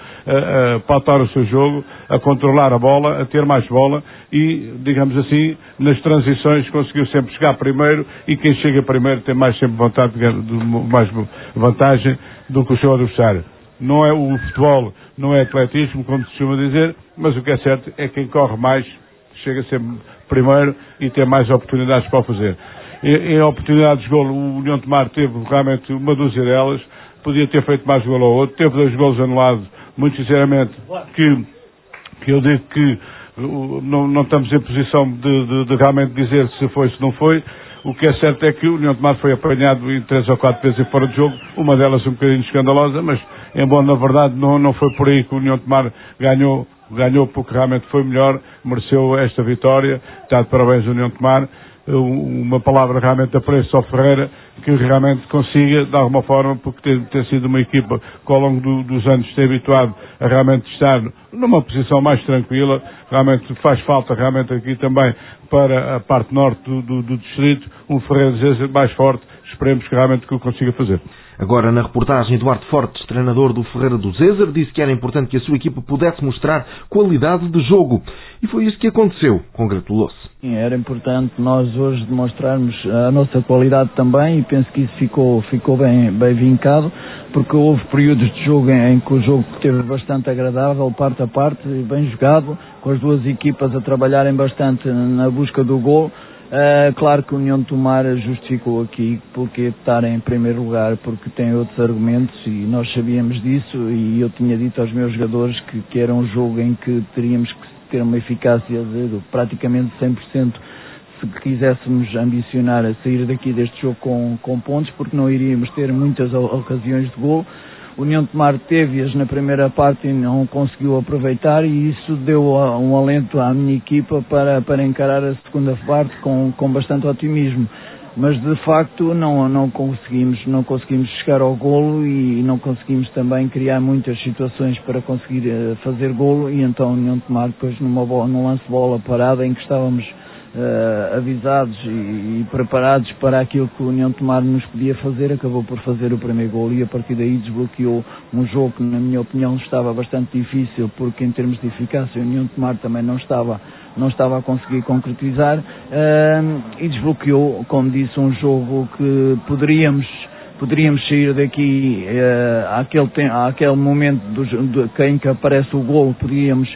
Speaker 9: a pautar o seu jogo, a controlar a bola, a ter mais bola e, digamos assim, nas transições conseguiu sempre chegar primeiro e quem chega primeiro tem mais sempre vontade mais vantagem do que o seu adversário. Não é o futebol, não é atletismo, como se costuma dizer, mas o que é certo é que quem corre mais chega sempre primeiro e tem mais oportunidades para o fazer. Em oportunidades de golo, o União de Tomar teve realmente uma dúzia delas, podia ter feito mais golo ao outro, teve 2 golos anulados, muito sinceramente, que eu digo que não estamos em posição de realmente dizer se foi ou se não foi. O que é certo é que o União de Tomar foi apanhado em 3 ou 4 vezes fora de jogo, uma delas um bocadinho escandalosa, mas embora na verdade não foi por aí que o União de Tomar ganhou porque realmente foi melhor, mereceu esta vitória, está de parabéns a União de Tomar. Uma palavra realmente de apreço ao Ferreira, que realmente consiga, de alguma forma, porque tem sido uma equipa que ao longo dos anos se tem habituado a realmente estar numa posição mais tranquila, realmente faz falta realmente aqui também para a parte norte do distrito, um Ferreira mais forte, esperemos que realmente o consiga fazer.
Speaker 2: Agora, na reportagem, Eduardo Fortes, treinador do Ferreira do Zézer, disse que era importante que a sua equipa pudesse mostrar qualidade de jogo. E foi isso que aconteceu. Congratulou-se.
Speaker 10: Sim, era importante nós hoje demonstrarmos a nossa qualidade também e penso que isso ficou bem vincado, porque houve períodos de jogo em que o jogo esteve bastante agradável, parte a parte, bem jogado, com as duas equipas a trabalharem bastante na busca do gol. Claro que a União de Tomar justificou aqui porque estar em primeiro lugar, porque tem outros argumentos e nós sabíamos disso e eu tinha dito aos meus jogadores que era um jogo em que teríamos que ter uma eficácia de praticamente 100% se quiséssemos ambicionar a sair daqui deste jogo com pontos, porque não iríamos ter muitas ocasiões de gol. O União de Tomar teve-as na primeira parte e não conseguiu aproveitar e isso deu um alento à minha equipa para encarar a segunda parte com bastante otimismo. Mas de facto não conseguimos chegar ao golo e não conseguimos também criar muitas situações para conseguir fazer golo e então a União de Tomar depois num lance de bola parada em que estávamos avisados e preparados para aquilo que o União de Tomar nos podia fazer, acabou por fazer o primeiro golo e a partir daí desbloqueou um jogo que na minha opinião estava bastante difícil, porque em termos de eficácia a União de Tomar também não estava a conseguir concretizar e desbloqueou, como disse, um jogo que poderíamos sair daqui àquele momento em que aparece o golo, podíamos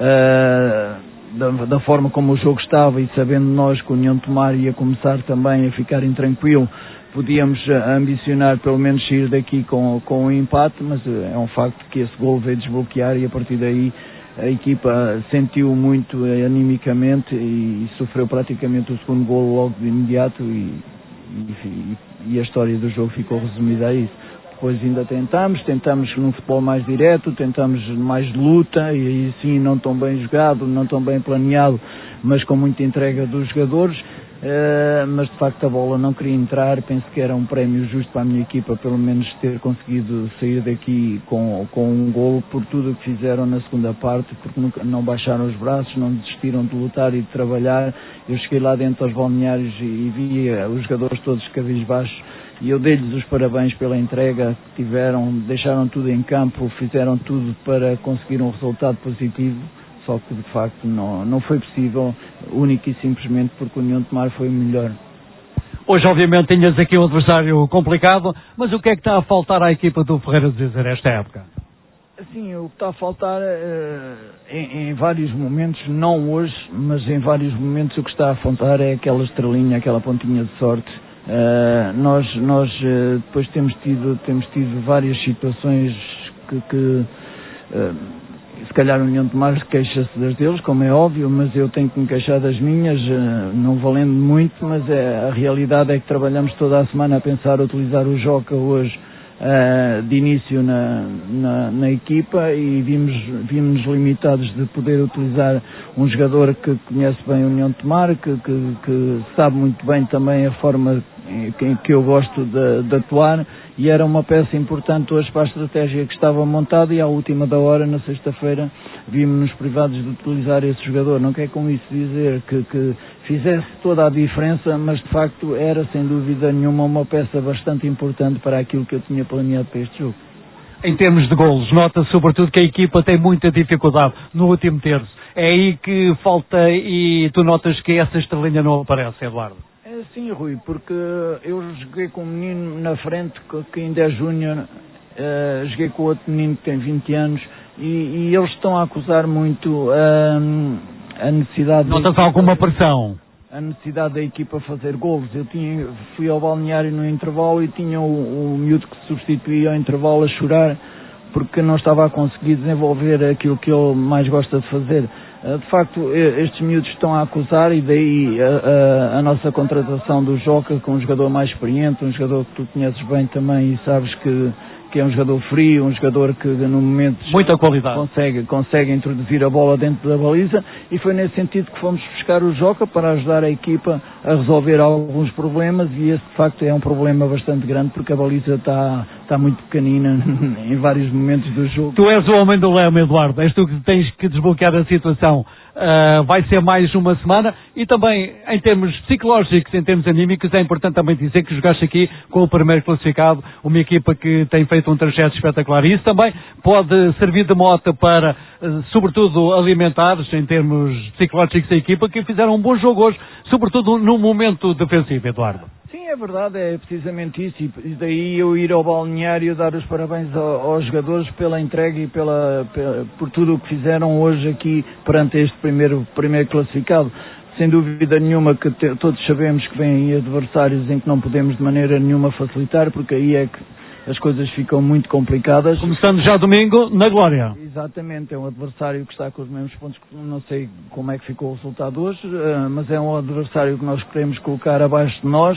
Speaker 10: da forma como o jogo estava e sabendo nós que a União de Tomar ia começar também a ficar intranquilo, podíamos ambicionar pelo menos sair daqui com um empate, mas é um facto que esse gol veio desbloquear e a partir daí a equipa sentiu muito animicamente e sofreu praticamente o segundo gol logo de imediato e a história do jogo ficou resumida a isso. Depois ainda tentamos num futebol mais direto, tentamos mais de luta e aí sim não tão bem jogado, não tão bem planeado, mas com muita entrega dos jogadores, mas de facto a bola não queria entrar. Penso que era um prémio justo para a minha equipa pelo menos ter conseguido sair daqui com um golo por tudo o que fizeram na segunda parte, porque não baixaram os braços, não desistiram de lutar e de trabalhar. Eu cheguei lá dentro aos balneários e vi os jogadores todos cabisbaixos e eu dei-lhes os parabéns pela entrega que tiveram, deixaram tudo em campo, fizeram tudo para conseguir um resultado positivo, só que de facto não foi possível, único e simplesmente porque o União de Tomar foi o melhor.
Speaker 8: Hoje, obviamente, tinhas aqui um adversário complicado, mas o que é que está a faltar à equipa do Ferreira de Zezer esta época?
Speaker 10: Sim, o que está a faltar em vários momentos, não hoje, mas em vários momentos o que está a faltar é aquela estrelinha, aquela pontinha de sorte. Nós depois temos tido várias situações que se calhar a União de Tomar queixa-se das deles, como é óbvio, mas eu tenho que me queixar das minhas, não valendo muito, mas a realidade é que trabalhamos toda a semana a pensar utilizar o Joca hoje de início na equipa e vimos limitados de poder utilizar um jogador que conhece bem a União de Tomar, que sabe muito bem também a forma que eu gosto de atuar, e era uma peça importante hoje para a estratégia que estava montada, e à última da hora, na sexta-feira, vimos-nos privados de utilizar esse jogador. Não quer com isso dizer que fizesse toda a diferença, mas de facto era sem dúvida nenhuma uma peça bastante importante para aquilo que eu tinha planeado para este jogo.
Speaker 8: Em termos de golos, nota sobretudo que a equipa tem muita dificuldade no último terço. É aí que falta, e tu notas que essa estrelinha não aparece, Eduardo?
Speaker 10: Sim, Rui, porque eu joguei com um menino na frente que ainda é júnior, joguei com outro menino que tem 20 anos e eles estão a acusar muito a necessidade...
Speaker 8: Notas alguma pressão?
Speaker 10: A necessidade da equipa fazer golos. Fui ao balneário no intervalo e tinha o miúdo que se substituía ao intervalo a chorar porque não estava a conseguir desenvolver aquilo que ele mais gosta de fazer. De facto, estes miúdos estão a acusar, e daí a nossa contratação do Joca, com um jogador mais experiente, um jogador que tu conheces bem também e sabes que é um jogador frio, um jogador que no momento
Speaker 8: muita qualidade
Speaker 10: consegue introduzir a bola dentro da baliza, e foi nesse sentido que fomos buscar o Joca para ajudar a equipa a resolver alguns problemas, e esse de facto é um problema bastante grande porque a baliza está muito pequenina em vários momentos do jogo.
Speaker 8: Tu és o homem do leme, Eduardo, és tu que tens que desbloquear a situação. Vai ser mais uma semana, e também em termos psicológicos, em termos anímicos, é importante também dizer que jogaste aqui com o primeiro classificado, uma equipa que tem feito um trajeto espetacular, e isso também pode servir de mote para, sobretudo, alimentares em termos psicológicos a equipa, que fizeram um bom jogo hoje, sobretudo no momento defensivo, Eduardo.
Speaker 10: Sim, é verdade, é precisamente isso, e daí eu ir ao balneário dar os parabéns aos jogadores pela entrega e por tudo o que fizeram hoje aqui perante este primeiro classificado. Sem dúvida nenhuma que todos sabemos que vêm adversários em que não podemos de maneira nenhuma facilitar, porque aí é que as coisas ficam muito complicadas.
Speaker 8: Começando já domingo, na Glória.
Speaker 10: Exatamente, é um adversário que está com os mesmos pontos, não sei como é que ficou o resultado hoje, mas é um adversário que nós queremos colocar abaixo de nós,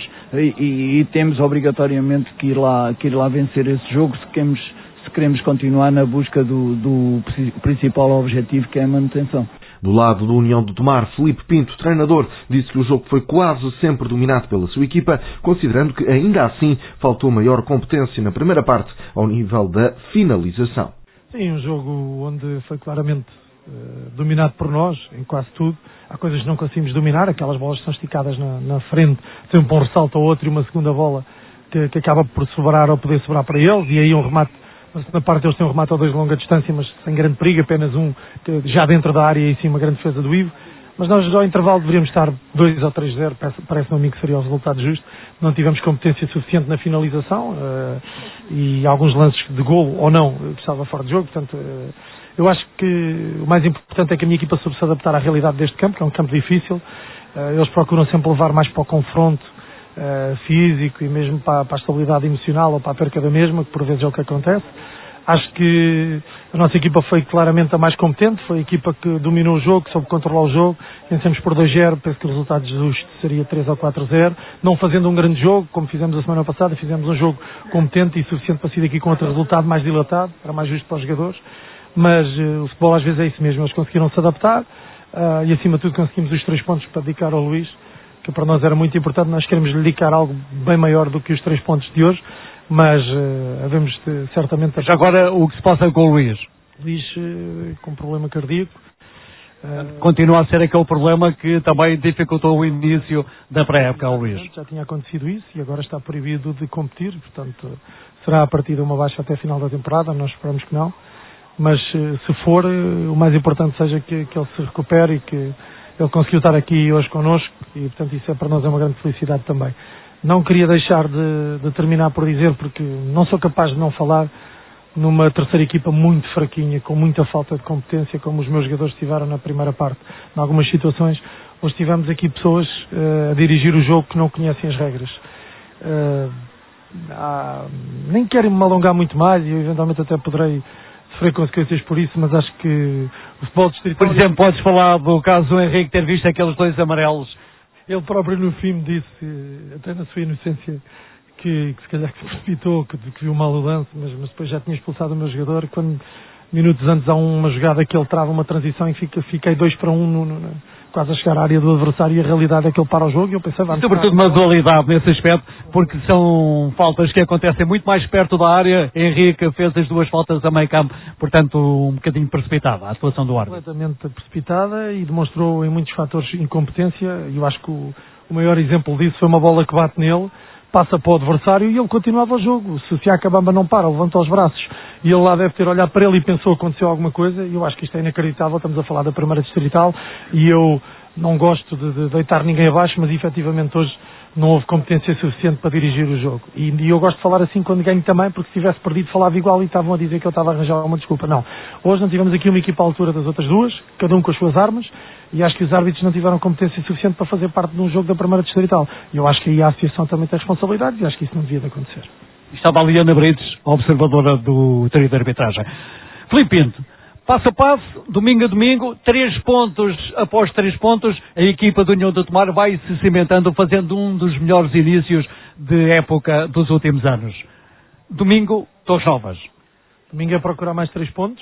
Speaker 10: e temos obrigatoriamente que ir lá vencer esse jogo se queremos continuar na busca do principal objetivo, que é a manutenção.
Speaker 2: Do lado do União de Tomar, Filipe Pinto, treinador, disse que o jogo foi quase sempre dominado pela sua equipa, considerando que ainda assim faltou maior competência na primeira parte ao nível da finalização.
Speaker 11: Sim, um jogo onde foi claramente dominado por nós, em quase tudo. Há coisas que não conseguimos dominar, aquelas bolas que são esticadas na frente, sempre um ressalto ao outro e uma segunda bola que acaba por sobrar ou poder sobrar para eles, e aí um remate. Na parte deles tem um remate a 2 de longa distância, mas sem grande perigo, apenas um já dentro da área, e sim uma grande defesa do Ivo. Mas nós ao intervalo deveríamos estar 2 ou 3-0, parece-me a mim que seria o resultado justo. Não tivemos competência suficiente na finalização, e alguns lances de golo ou não que estava fora de jogo. Portanto, eu acho que o mais importante é que a minha equipa soube se adaptar à realidade deste campo, que é um campo difícil. Eles procuram sempre levar mais para o confronto físico e mesmo para a estabilidade emocional ou para a perca da mesma, que por vezes é o que acontece. Acho que a nossa equipa foi claramente a mais competente, foi a equipa que dominou o jogo, que soube controlar o jogo. Vencemos por 2-0, penso que o resultado justo seria 3 ou 4-0, não fazendo um grande jogo, como fizemos a semana passada. Fizemos um jogo competente e suficiente para sair daqui com outro resultado mais dilatado, era mais justo para os jogadores, mas o futebol às vezes é isso mesmo, eles conseguiram se adaptar, e acima de tudo conseguimos os 3 pontos para dedicar ao Luís, que para nós era muito importante. Nós queremos dedicar algo bem maior do que os 3 pontos de hoje, mas havemos de, certamente...
Speaker 8: Mas agora o que se passa com o Luís?
Speaker 11: Luís com problema cardíaco.
Speaker 8: Continua a ser aquele problema que também dificultou o início da pré-época ao Luís.
Speaker 11: Já tinha acontecido isso e agora está proibido de competir, portanto será a partir de uma baixa até a final da temporada, nós esperamos que não. mas se for, o mais importante seja que ele se recupere e que ele conseguiu estar aqui hoje connosco e, portanto, isso para nós é uma grande felicidade também. Não queria deixar de terminar por dizer, porque não sou capaz de não falar numa terceira equipa muito fraquinha, com muita falta de competência, como os meus jogadores tiveram na primeira parte. Em algumas situações, hoje tivemos aqui pessoas a dirigir o jogo que não conhecem as regras. Nem quero me alongar muito mais e eu eventualmente até poderei sofrer consequências por isso, mas acho que o futebol distrital...
Speaker 8: Por exemplo, podes falar do caso do Henrique ter visto aqueles 2 amarelos.
Speaker 11: Ele próprio no fim me disse, até na sua inocência, que se calhar que se precipitou, que viu mal o lance, mas depois já tinha expulsado o meu jogador, quando minutos antes há uma jogada que ele trava uma transição e fiquei 2-1 quase a chegar à área do adversário, e a realidade é que ele para o jogo e eu pensei...
Speaker 8: Sobretudo uma dualidade nesse aspecto, porque são faltas que acontecem muito mais perto da área. Henrique fez as 2 faltas a meio campo, portanto um bocadinho precipitada a atuação do árbitro.
Speaker 11: Completamente precipitada e demonstrou em muitos fatores incompetência, e eu acho que o maior exemplo disso foi uma bola que bate nele, passa para o adversário e ele continuava o jogo. Se Siaka Bamba não para, levanta os braços e ele lá deve ter olhado para ele e pensou que aconteceu alguma coisa, e eu acho que isto é inacreditável. Estamos a falar da primeira distrital e eu não gosto de deitar ninguém abaixo, mas efetivamente hoje não houve competência suficiente para dirigir o jogo. E eu gosto de falar assim quando ganho também, porque se tivesse perdido falava igual e estavam a dizer que eu estava a arranjar uma desculpa. Não. Hoje não tivemos aqui uma equipa à altura das outras duas, cada um com as suas armas, e acho que os árbitros não tiveram competência suficiente para fazer parte de um jogo da primeira distrital. E eu acho que aí a associação também tem responsabilidades e acho que isso não devia de acontecer.
Speaker 8: Estava a Liana Brites, observadora do trio de arbitragem. Filipe Pinto, passo a passo, domingo a domingo, 3 pontos após 3 pontos, a equipa do União de Tomar vai se cimentando, fazendo um dos melhores inícios de época dos últimos anos. Domingo, Torres Novas.
Speaker 11: Domingo é procurar mais 3 pontos,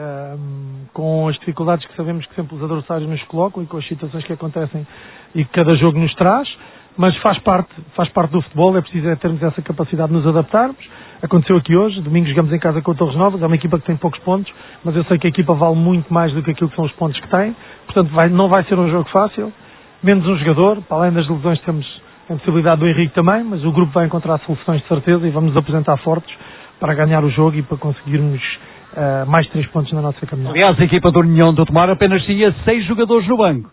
Speaker 11: com as dificuldades que sabemos que sempre os adversários nos colocam e com as situações que acontecem e que cada jogo nos traz, mas faz parte do futebol, é preciso termos essa capacidade de nos adaptarmos. Aconteceu aqui hoje, domingo jogamos em casa com o Torres Novas, é uma equipa que tem poucos pontos, mas eu sei que a equipa vale muito mais do que aquilo que são os pontos que tem, portanto não vai ser um jogo fácil, menos um jogador, para além das lesões temos a possibilidade do Henrique também, mas o grupo vai encontrar soluções de certeza e vamos nos apresentar fortes para ganhar o jogo e para conseguirmos mais 3 pontos na nossa caminhada.
Speaker 8: Aliás, a equipa da União do Tomar apenas tinha 6 jogadores no banco.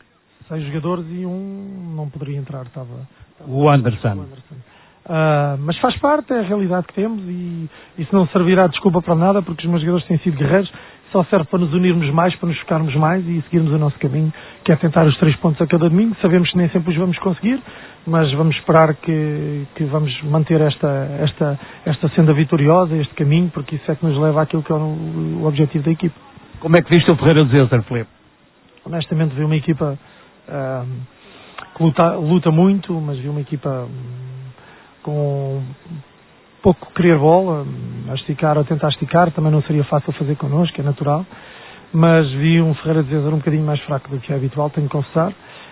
Speaker 11: 6 jogadores e um não poderia entrar, estava
Speaker 8: o Anderson.
Speaker 11: Mas faz parte, é a realidade que temos e isso não servirá de desculpa para nada, porque os meus jogadores têm sido guerreiros, só serve para nos unirmos mais, para nos focarmos mais e seguirmos o nosso caminho, que é tentar os 3 pontos a cada domingo. Sabemos que nem sempre os vamos conseguir, mas vamos esperar que vamos manter esta senda vitoriosa, este caminho, porque isso é que nos leva àquilo que é o objetivo da equipa.
Speaker 8: Como é que viste o Ferreira de Zezer, Filipe?
Speaker 11: Honestamente, vi uma equipa que luta muito, mas vi uma equipa com pouco querer bola, a tentar esticar, também não seria fácil fazer connosco, é natural, mas vi um Ferreira de Zezer um bocadinho mais fraco do que é habitual, tenho que confessar.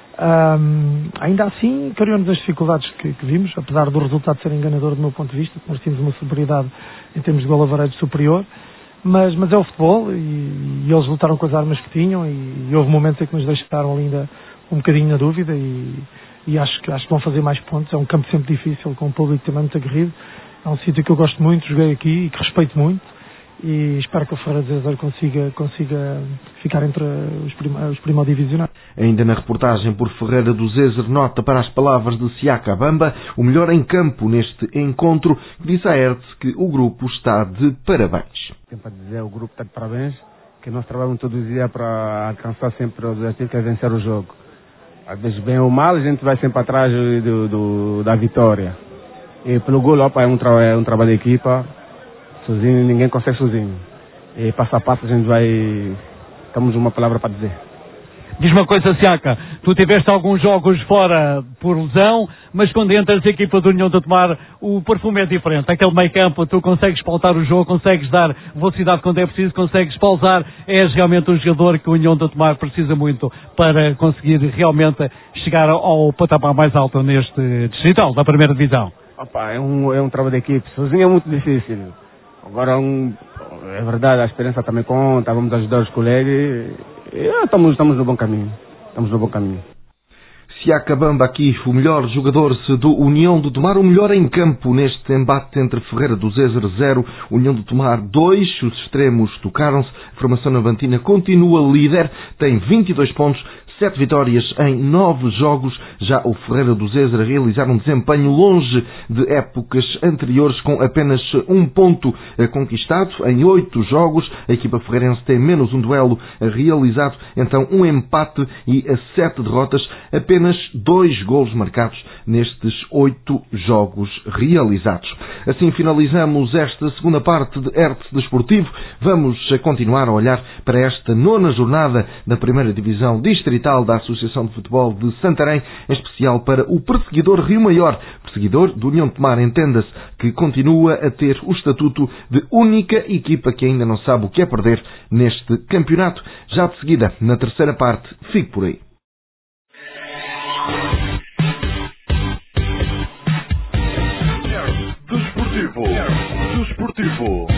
Speaker 11: Ainda assim, criou-nos as dificuldades que vimos, apesar do resultado ser enganador do meu ponto de vista, nós tínhamos uma superioridade em termos de gol a varejo superior, mas é o futebol e eles lutaram com as armas que tinham e houve momentos em que nos deixaram ainda um bocadinho na dúvida e acho que vão fazer mais pontos. É um campo sempre difícil, com um público também muito aguerrido, é um sítio que eu gosto muito, joguei aqui e que respeito muito e espero que o Ferreira de Zezer consiga ficar entre os primodivisionais.
Speaker 2: Ainda na reportagem por Ferreira do Zezer, nota para as palavras de Siaka Bamba, o melhor em campo neste encontro, que diz à Hertz que o grupo está de parabéns.
Speaker 12: Tem para dizer, o grupo está de parabéns, que nós trabalhamos todos os dias para alcançar sempre o objetivo que é vencer o jogo. Às vezes bem ou mal, a gente vai sempre atrás da vitória. E pelo gol, é um trabalho de equipa, sozinho ninguém consegue sozinho. E passo a passo a gente vai... Temos uma palavra para dizer.
Speaker 8: Diz uma coisa, Siaka, tu tiveste alguns jogos fora por lesão, mas quando entras na equipa do União de Tomar, o perfume é diferente. Aquele meio campo, tu consegues pautar o jogo, consegues dar velocidade quando é preciso, consegues pausar. És realmente um jogador que o União de Tomar precisa muito para conseguir realmente chegar ao patamar mais alto neste distrital da primeira divisão.
Speaker 12: É um trabalho de equipe, sozinho é muito difícil. Agora, é verdade, a experiência também conta, vamos ajudar os colegas e estamos no bom caminho.
Speaker 2: Siaka Bamba aqui, o melhor jogador do União de Tomar, o melhor em campo neste embate entre Ferreira do Zezer 0, União de Tomar 2. Os extremos tocaram-se. A formação navantina continua líder, tem 22 pontos, 7 vitórias em 9 jogos. Já o Ferreira do Zezer a realizar um desempenho longe de épocas anteriores, com apenas 1 ponto conquistado em 8 jogos. A equipa ferreirense tem menos um duelo realizado, então um empate e 7 derrotas, apenas 2 golos marcados nestes 8 jogos realizados. Assim finalizamos esta segunda parte de Hertz Desportivo. Vamos continuar a olhar para esta 9ª jornada da primeira divisão distrital da Associação de Futebol de Santarém, em especial para o perseguidor Rio Maior, perseguidor do União de Tomar, entenda-se, que continua a ter o estatuto de única equipa que ainda não sabe o que é perder neste campeonato. Já de seguida, na terceira parte, fique por aí.
Speaker 1: Desportivo.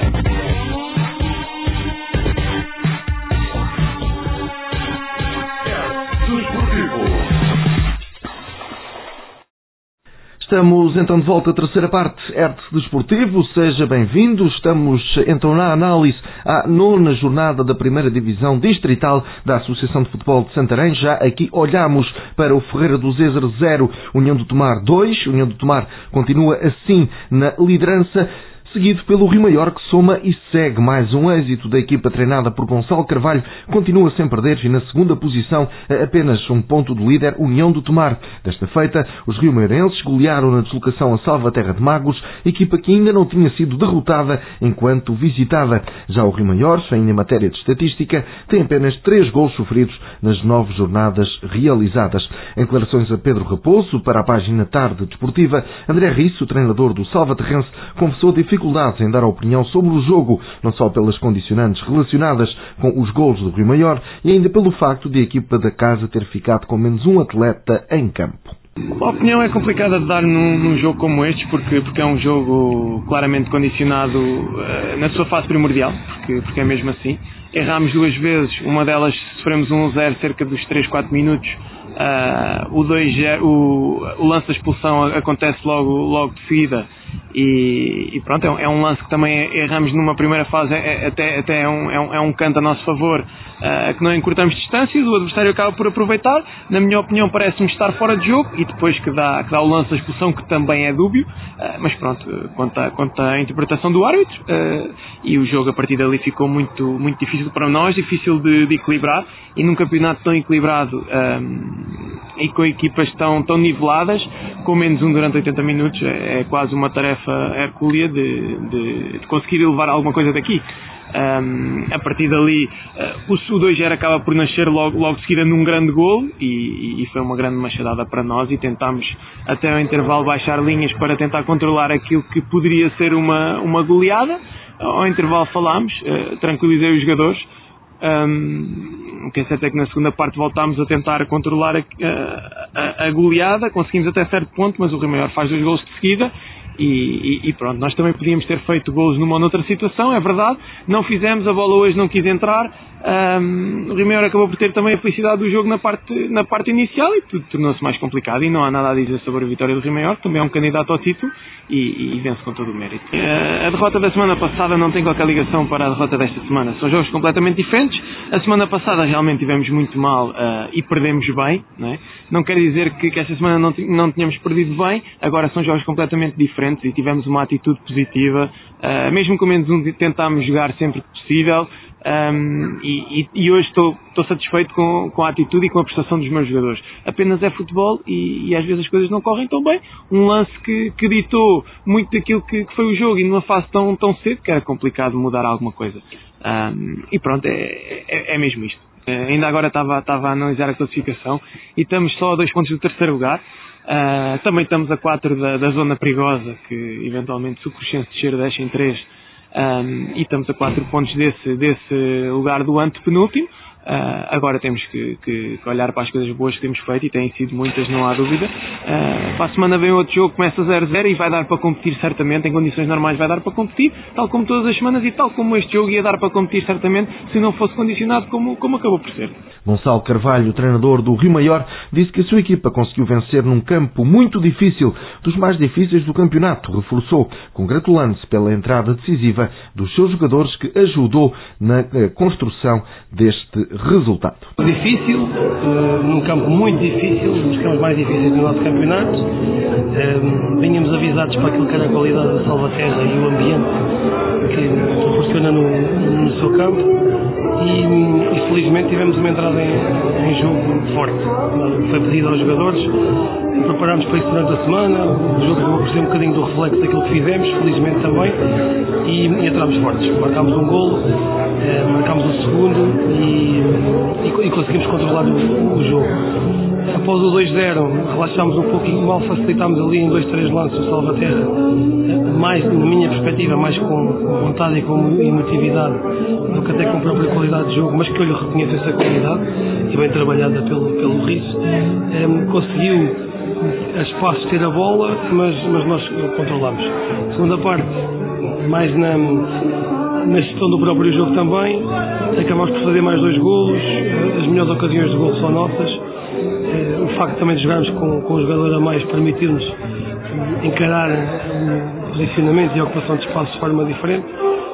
Speaker 2: Estamos então de volta à terceira parte, Hertz Desportivo, seja bem-vindo. Estamos então na análise à 9ª jornada da primeira divisão distrital da Associação de Futebol de Santarém. Já aqui olhamos para o Ferreira do Zezer 0, União de Tomar 2. União de Tomar continua assim na liderança, seguido pelo Rio Maior, que soma e segue. Mais um êxito da equipa treinada por Gonçalo Carvalho, continua sem perder e na segunda posição, a apenas 1 ponto do líder União de Tomar. Desta feita, os rio-mairenses golearam na deslocação a Salvaterra de Magos, equipa que ainda não tinha sido derrotada enquanto visitada. Já o Rio Maior, ainda em matéria de estatística, tem apenas 3 golos sofridos nas 9 jornadas realizadas. Em declarações a Pedro Raposo, para a página Tarde Desportiva, André Risso, treinador do Salvaterrense, confessou dificuldades em dar a opinião sobre o jogo, não só pelas condicionantes relacionadas com os golos do Rio Maior, e ainda pelo facto de a equipa da casa ter ficado com menos um atleta em campo.
Speaker 5: A opinião é complicada de dar num jogo como este, porque é um jogo claramente condicionado na sua fase primordial, porque é mesmo assim. Errámos 2 vezes, uma delas sofremos 1-0 cerca dos 3-4 minutos. O lance da expulsão acontece logo de seguida e pronto, é um lance que também erramos numa primeira fase, até é um canto a nosso favor, que não encurtamos distâncias, o adversário acaba por aproveitar. Na minha opinião, parece-me estar fora de jogo, e depois que dá o lance da expulsão, que também é dúbio, mas pronto, quanto à interpretação do árbitro, e o jogo a partir dali ficou muito, muito difícil para nós, difícil de equilibrar, e num campeonato tão equilibrado e com equipas tão niveladas, com menos um durante 80 minutos, é quase uma tarefa hercúlea de conseguir levar alguma coisa daqui. A partir dali, o 2-0 acaba por nascer logo de seguida num grande golo, e foi uma grande machadada para nós, e tentámos até ao intervalo baixar linhas para tentar controlar aquilo que poderia ser uma goleada. Ao intervalo falámos, tranquilizei os jogadores. O que é certo é que na segunda parte voltámos a tentar controlar a goleada, conseguimos até certo ponto, mas o Rio Maior faz 2 golos de seguida. E pronto, nós também podíamos ter feito golos numa ou noutra situação, é verdade, não fizemos, a bola hoje não quis entrar. O Rio Maior acabou por ter também a felicidade do jogo na parte inicial, e tudo tornou-se mais complicado, e não há nada a dizer sobre a vitória do Rio Maior, que também é um candidato ao título e vence com todo o mérito. A derrota da semana passada não tem qualquer ligação para a derrota desta semana, são jogos completamente diferentes. A semana passada realmente tivemos muito mal e perdemos bem, não quer dizer que esta semana não tínhamos perdido bem. Agora são jogos completamente diferentes e tivemos uma atitude positiva, mesmo com menos um tentámos jogar sempre que possível. E hoje estou satisfeito com a atitude e com a prestação dos meus jogadores. Apenas é futebol e às vezes as coisas não correm tão bem. Um lance que ditou muito daquilo que foi o jogo, e numa fase tão cedo que era complicado mudar alguma coisa. E pronto, é mesmo isto. Ainda agora estava a analisar a classificação e estamos só a 2 pontos do terceiro lugar. Também estamos a 4 da zona perigosa, que eventualmente, se o Crescense descer, deixa em 3. E estamos a 4 pontos desse lugar do antepenúltimo.
Speaker 13: Agora temos que olhar para as coisas boas que temos feito, e têm sido muitas, não há dúvida. Para a semana vem outro jogo, começa 0-0 e vai dar para competir certamente, em condições normais vai dar para competir, tal como todas as semanas, e tal como este jogo ia dar para competir certamente, se não fosse condicionado como acabou por ser.
Speaker 2: Gonçalo Carvalho, o treinador do Rio Maior, disse que a sua equipa conseguiu vencer num campo muito difícil, dos mais difíceis do campeonato. Reforçou, congratulando-se pela entrada decisiva dos seus jogadores, que ajudou na construção deste resultado.
Speaker 14: Difícil, num campo muito difícil, um dos campos mais difíceis do nosso campeonato. Vínhamos avisados para aquilo que era a qualidade da Salvaterra e o ambiente que proporciona no seu campo. E felizmente tivemos uma entrada em jogo forte. Foi pedido aos jogadores, preparámos para isso durante a semana, o jogo acabou por ser um bocadinho do reflexo daquilo que fizemos, felizmente também, e entramos fortes. Marcámos um golo, marcámos o segundo e conseguimos controlar o jogo. Após o 2-0, relaxámos um pouquinho, mal facilitámos ali em 2-3 lances o Salvaterra, mais, na minha perspectiva, mais com vontade e com emotividade do que até com a própria qualidade de jogo, mas que eu lhe reconheço essa qualidade, e bem trabalhada pelo Riso. Conseguiu a espaços ter a bola, mas nós controlamos. Segunda parte, mais na gestão do próprio jogo também, acabamos por fazer mais 2 golos, as melhores ocasiões de golo são nossas. O facto também de jogarmos com um jogador a mais permitiu-nos encarar o posicionamento e a ocupação de espaço de forma diferente,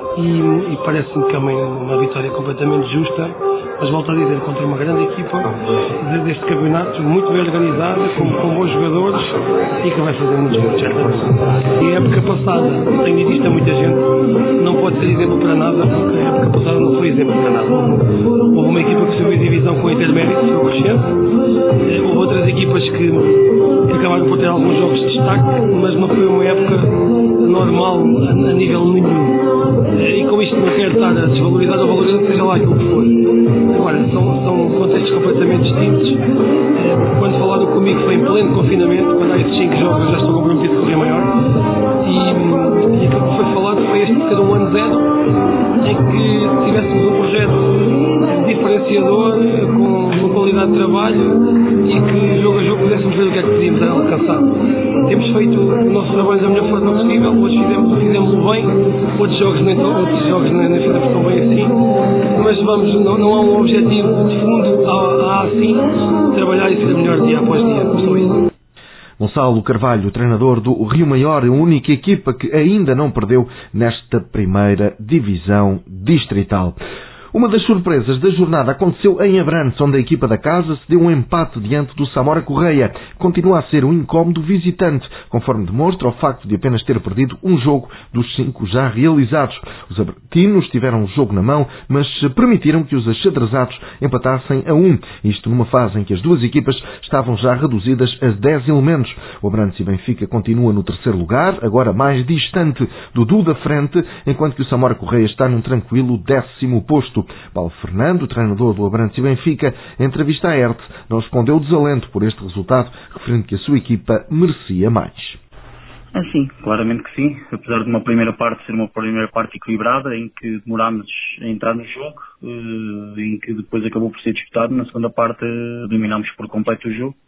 Speaker 14: e parece-me também uma vitória completamente justa, mas volto a dizer, contra uma grande equipa deste campeonato, muito bem organizada, com bons jogadores, e que vai fazer muitos pontos. E a época passada, tenho visto a muita gente, não pode ser exemplo para nada, porque a época passada não foi exemplo para nada. Houve uma equipa que subiu a divisão com interméritos, foi o Crescente. Houve outras equipas que acabaram por ter alguns jogos de destaque, mas não foi uma época normal a nível nenhum. E com isto não quero estar a desvalorizar ou valorizar, seja lá aquilo que for. Agora, são contextos completamente distintos. Quando falaram comigo foi em pleno confinamento, quando há esses 5 jogos eu já estou comprometido com o Rio Maior, e aquilo que foi falado foi este ser um ano zero, em que tivéssemos um projeto diferenciador, com qualidade de trabalho, e que jogo a jogo pudéssemos ver o que é que podíamos alcançar. Temos feito o nosso trabalho da melhor forma possível, hoje fizemos-o bem, outros jogos nem fizemos tão bem assim, mas não há um objetivo de fundo, há assim trabalhar e ser melhor dia após dia, só isso.
Speaker 2: Gonçalo Carvalho, treinador do Rio Maior, a única equipa que ainda não perdeu nesta primeira divisão distrital. Uma das surpresas da jornada aconteceu em Abrantes, onde a equipa da casa se deu um empate diante do Samora Correia. Continua a ser um incómodo visitante, conforme demonstra o facto de apenas ter perdido um jogo dos 5 já realizados. Os abrantinos tiveram o jogo na mão, mas permitiram que os axadrezados empatassem a 1. Isto numa fase em que as duas equipas estavam já reduzidas a 10 elementos. O Abrantes e Benfica continua no terceiro lugar, agora mais distante do duo da frente, enquanto que o Samora Correia está num tranquilo 10º posto. Paulo Fernando, treinador do Abrantes e Benfica, em entrevista à ERT, não escondeu desalento por este resultado, referindo que a sua equipa merecia mais.
Speaker 15: Sim, claramente que sim. Apesar de uma primeira parte ser uma primeira parte equilibrada, em que demorámos a entrar no jogo, em que depois acabou por ser disputado, na segunda parte dominámos por completo o jogo.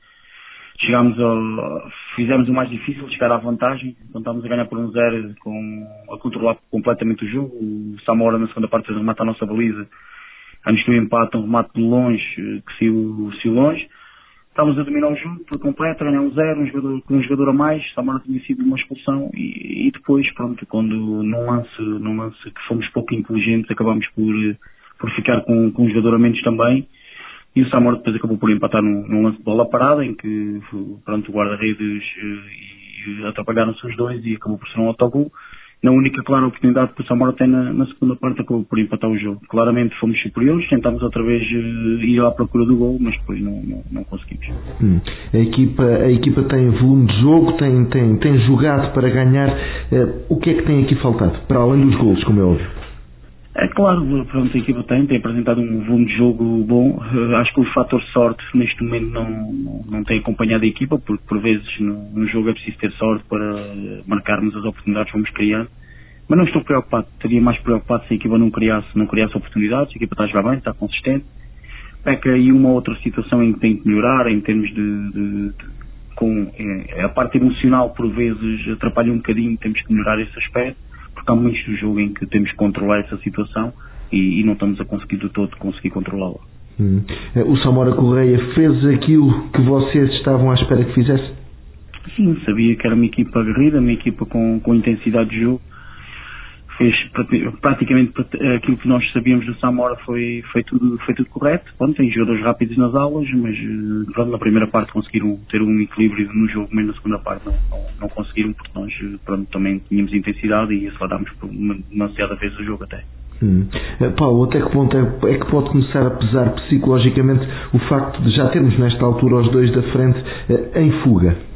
Speaker 15: Fizemos o mais difícil, chegar à vantagem, então estávamos a ganhar por 1-0, a controlar completamente o jogo. O Samora na segunda parte fez um remate à nossa baliza, antes do empate, um remate de longe, que saiu longe. Estávamos a dominar o jogo por completo, a ganhar 1-0, um jogador a mais. Samora tinha sido uma expulsão, e depois, pronto, quando num lance que fomos pouco inteligentes, acabámos por ficar com um jogador a menos também. E o Samora depois acabou por empatar num lance de bola parada, em que, pronto, o guarda-redes atrapalharam-se os dois e acabou por ser um autogol. Na única clara oportunidade que o Samora tem na segunda parte, acabou por empatar o jogo. Claramente fomos superiores, tentámos outra vez ir à procura do gol, mas depois não conseguimos.
Speaker 2: A equipa tem volume de jogo, tem jogado para ganhar. O que é que tem aqui faltado, para além dos golos, como é óbvio?
Speaker 15: É claro, pronto, a equipa tem apresentado um volume de jogo bom. Acho que o fator sorte neste momento não tem acompanhado a equipa, porque por vezes num jogo é preciso ter sorte para marcarmos as oportunidades que vamos criar. Mas não estou preocupado, estaria mais preocupado se a equipa não criasse oportunidades. A equipa está a jogar bem, está consistente. peca aí uma outra situação em que tem que melhorar, em termos a parte emocional por vezes atrapalha um bocadinho, temos que melhorar esse aspecto, porque há momentos do jogo em que temos que controlar essa situação e não estamos a conseguir de todo controlá-la.
Speaker 2: O Samora Correia fez aquilo que vocês estavam à espera que fizesse?
Speaker 15: Sim, sabia que era uma equipa aguerrida, uma equipa com intensidade de jogo. Fez praticamente aquilo que nós sabíamos do Samora, foi tudo correto. Pronto, tem jogadores rápidos nas aulas, mas pronto, na primeira parte conseguiram ter um equilíbrio no jogo, mas na segunda parte não conseguiram, porque nós também tínhamos intensidade e acelerámos por demasiada vez o jogo até.
Speaker 2: Paulo, até que ponto é que pode começar a pesar psicologicamente o facto de já termos nesta altura os dois da frente em fuga?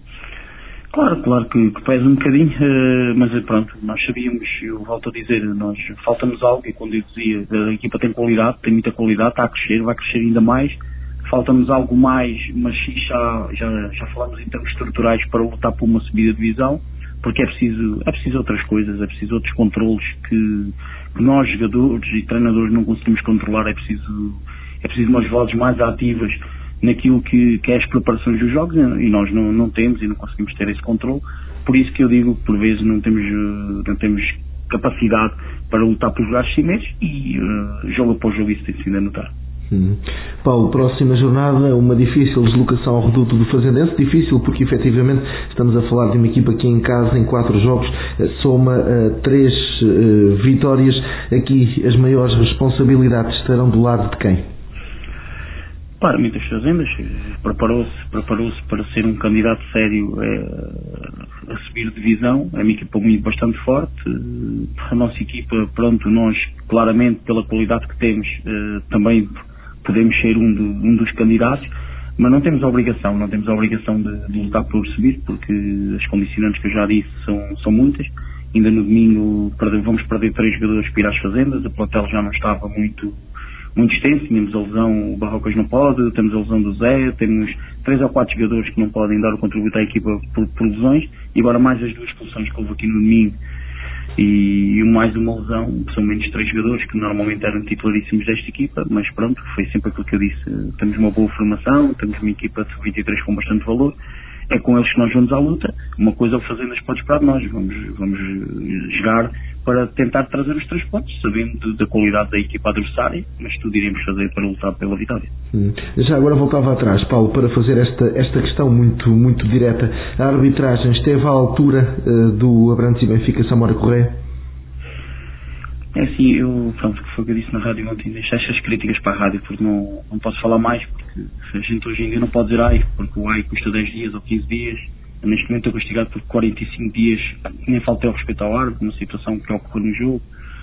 Speaker 15: Claro que pesa um bocadinho, mas pronto, nós sabíamos, eu volto a dizer, nós falta-nos algo, e quando eu dizia, a equipa tem qualidade, tem muita qualidade, está a crescer, vai crescer ainda mais, falta-nos algo mais, mas já falamos em termos estruturais para lutar por uma subida de divisão, porque é preciso outras coisas, é preciso outros controles que nós, jogadores e treinadores, não conseguimos controlar, é preciso umas vozes mais ativas naquilo que é as preparações dos jogos, e nós não temos e não conseguimos ter esse controle. Por isso que eu digo que por vezes não temos capacidade para lutar pelos lugares cimeiros, e jogo após jogo isso tem sido a notar.
Speaker 2: Paulo, próxima jornada, uma difícil deslocação ao reduto do Fazendense, difícil porque efetivamente estamos a falar de uma equipa que em casa, em 4 jogos, soma 3 vitórias. Aqui as maiores responsabilidades estarão do lado de quem?
Speaker 15: Claramente as Fazendas preparou-se para ser um candidato sério a subir divisão. É uma equipa bastante forte. A nossa equipa, pronto, nós claramente pela qualidade que temos também podemos ser um dos candidatos, mas não temos a obrigação de lutar por subir, porque as condicionantes que eu já disse são muitas. Ainda no domingo vamos perder 3 jogadores para ir às Fazendas, a plantel já não estava muito extenso, tínhamos a lesão, o Barrocas não pode, temos a lesão do Zé, temos 3 ou 4 jogadores que não podem dar o contributo à equipa por lesões, e agora mais as 2 expulsões que houve aqui no domingo e mais uma lesão, são menos 3 jogadores que normalmente eram titularíssimos desta equipa, mas pronto, foi sempre aquilo que eu disse, temos uma boa formação, temos uma equipa de 23 com bastante valor, é com eles que nós vamos à luta. Uma coisa o Fazendas pode esperar de nós, vamos jogar para tentar trazer os 3 pontos, sabendo da qualidade da equipa adversária, mas tudo iremos fazer para lutar pela vitória.
Speaker 2: Já agora voltava atrás, Paulo, para fazer esta questão muito direta. A arbitragem esteve à altura do Abrantes e Benfica Samora Correia?
Speaker 15: É assim, pronto, que foi o que eu disse na rádio ontem, deixei estas críticas para a rádio, porque não posso falar mais, porque a gente hoje em dia não pode dizer AI, porque o AI custa 10 dias ou 15 dias, neste momento estou castigado por 45 dias, nem faltei ao respeito ao árbitro, uma situação que ocorreu no jogo.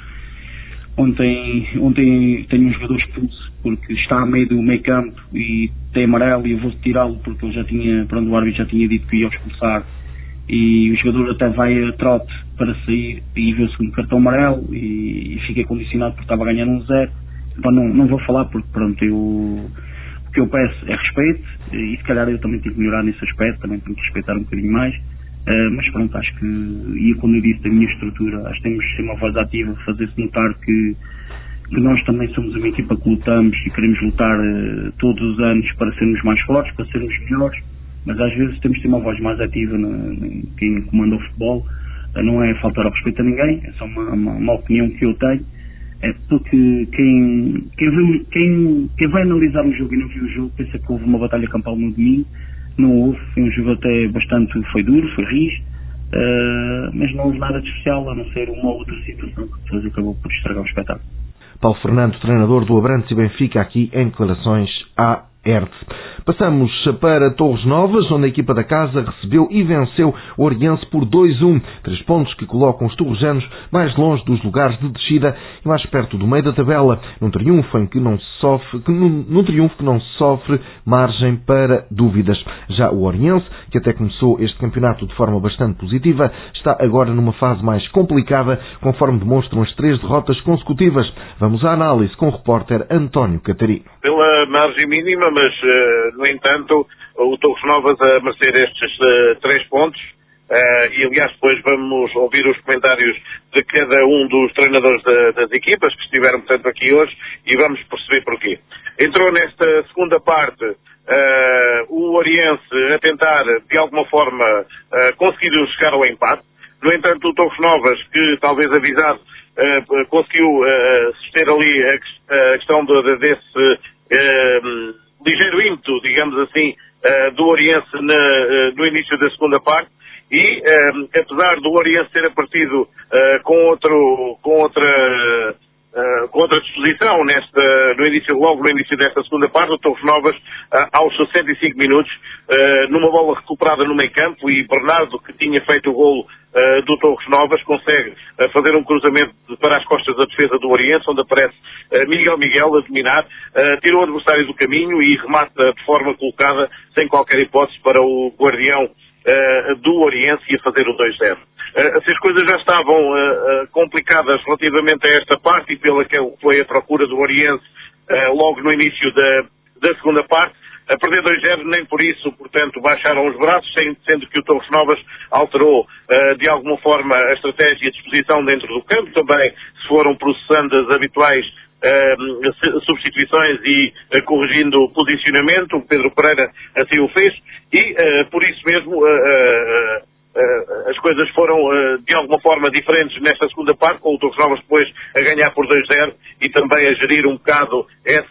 Speaker 15: Ontem tenho um jogador expulso, porque está a meio do meio campo e tem amarelo, e eu vou tirá-lo porque o árbitro já tinha dito que ia expulsar, e o jogador até vai a trote para sair e vê o segundo cartão amarelo e fiquei condicionado porque estava a ganhar 1-0. Não vou falar porque pronto, o que eu peço é respeito, e se calhar eu também tenho que melhorar nesse aspecto, também tenho que respeitar um bocadinho mais, mas pronto, acho que, e quando eu disse da minha estrutura, acho que temos que ser uma voz ativa, fazer-se notar que nós também somos uma equipa que lutamos e queremos lutar todos os anos para sermos mais fortes, para sermos melhores, mas às vezes temos que ter uma voz mais ativa quem comanda o futebol. Não é faltar ao respeito a ninguém, é só uma opinião que eu tenho, é porque quem vai analisar um jogo e não viu o jogo pensa que houve uma batalha campal no domingo. Não houve, foi um jogo até foi duro, foi rijo, mas não houve nada de especial, a não ser uma outra situação que depois acabou por estragar o espetáculo.
Speaker 2: Paulo Fernando, treinador do Abrantes e Benfica, aqui em declarações à ERTE. Passamos para Torres Novas, onde a equipa da casa recebeu e venceu o Oriense por 2-1. 3 pontos que colocam os torrejanos mais longe dos lugares de descida e mais perto do meio da tabela, num triunfo que não sofre margem para dúvidas. Já o Oriense, que até começou este campeonato de forma bastante positiva, está agora numa fase mais complicada, conforme demonstram as 3 derrotas consecutivas. Vamos à análise com o repórter António Catarino.
Speaker 16: Pela margem mínima, mas no entanto o Torres Novas a merecer estes 3 pontos e aliás depois vamos ouvir os comentários de cada um dos treinadores das equipas que estiveram, portanto, aqui hoje, e vamos perceber porquê. Entrou nesta segunda parte o Oriense a tentar, de alguma forma, conseguir chegar ao empate. No entanto, o Torres Novas, que talvez avisado, conseguiu suster ali a questão desse ligeiro ímpeto, digamos assim, do Oriense no início da segunda parte, e apesar do Oriense ter aparecido com outra disposição logo no início desta segunda parte, o Torres Novas, aos 65 minutos, numa bola recuperada no meio campo, e Bernardo, que tinha feito o golo do Torres Novas, consegue fazer um cruzamento para as costas da defesa do Oriense, onde aparece Miguel a dominar, tirou o adversário do caminho e remata de forma colocada, sem qualquer hipótese, para o guardião do Oriense, e a fazer o 2-0. Se as coisas já estavam complicadas relativamente a esta parte e pela que foi a procura do Oriense logo no início da segunda parte, a perder 2-0, nem por isso, portanto, baixaram os braços, sendo que o Torres Novas alterou de alguma forma a estratégia e a disposição dentro do campo. Também se foram processando as habituais substituições e corrigindo o posicionamento. O Pedro Pereira assim o fez, e por isso mesmo as coisas foram de alguma forma diferentes nesta segunda parte, com o Torres Novas depois a ganhar por 2-0 e também a gerir um bocado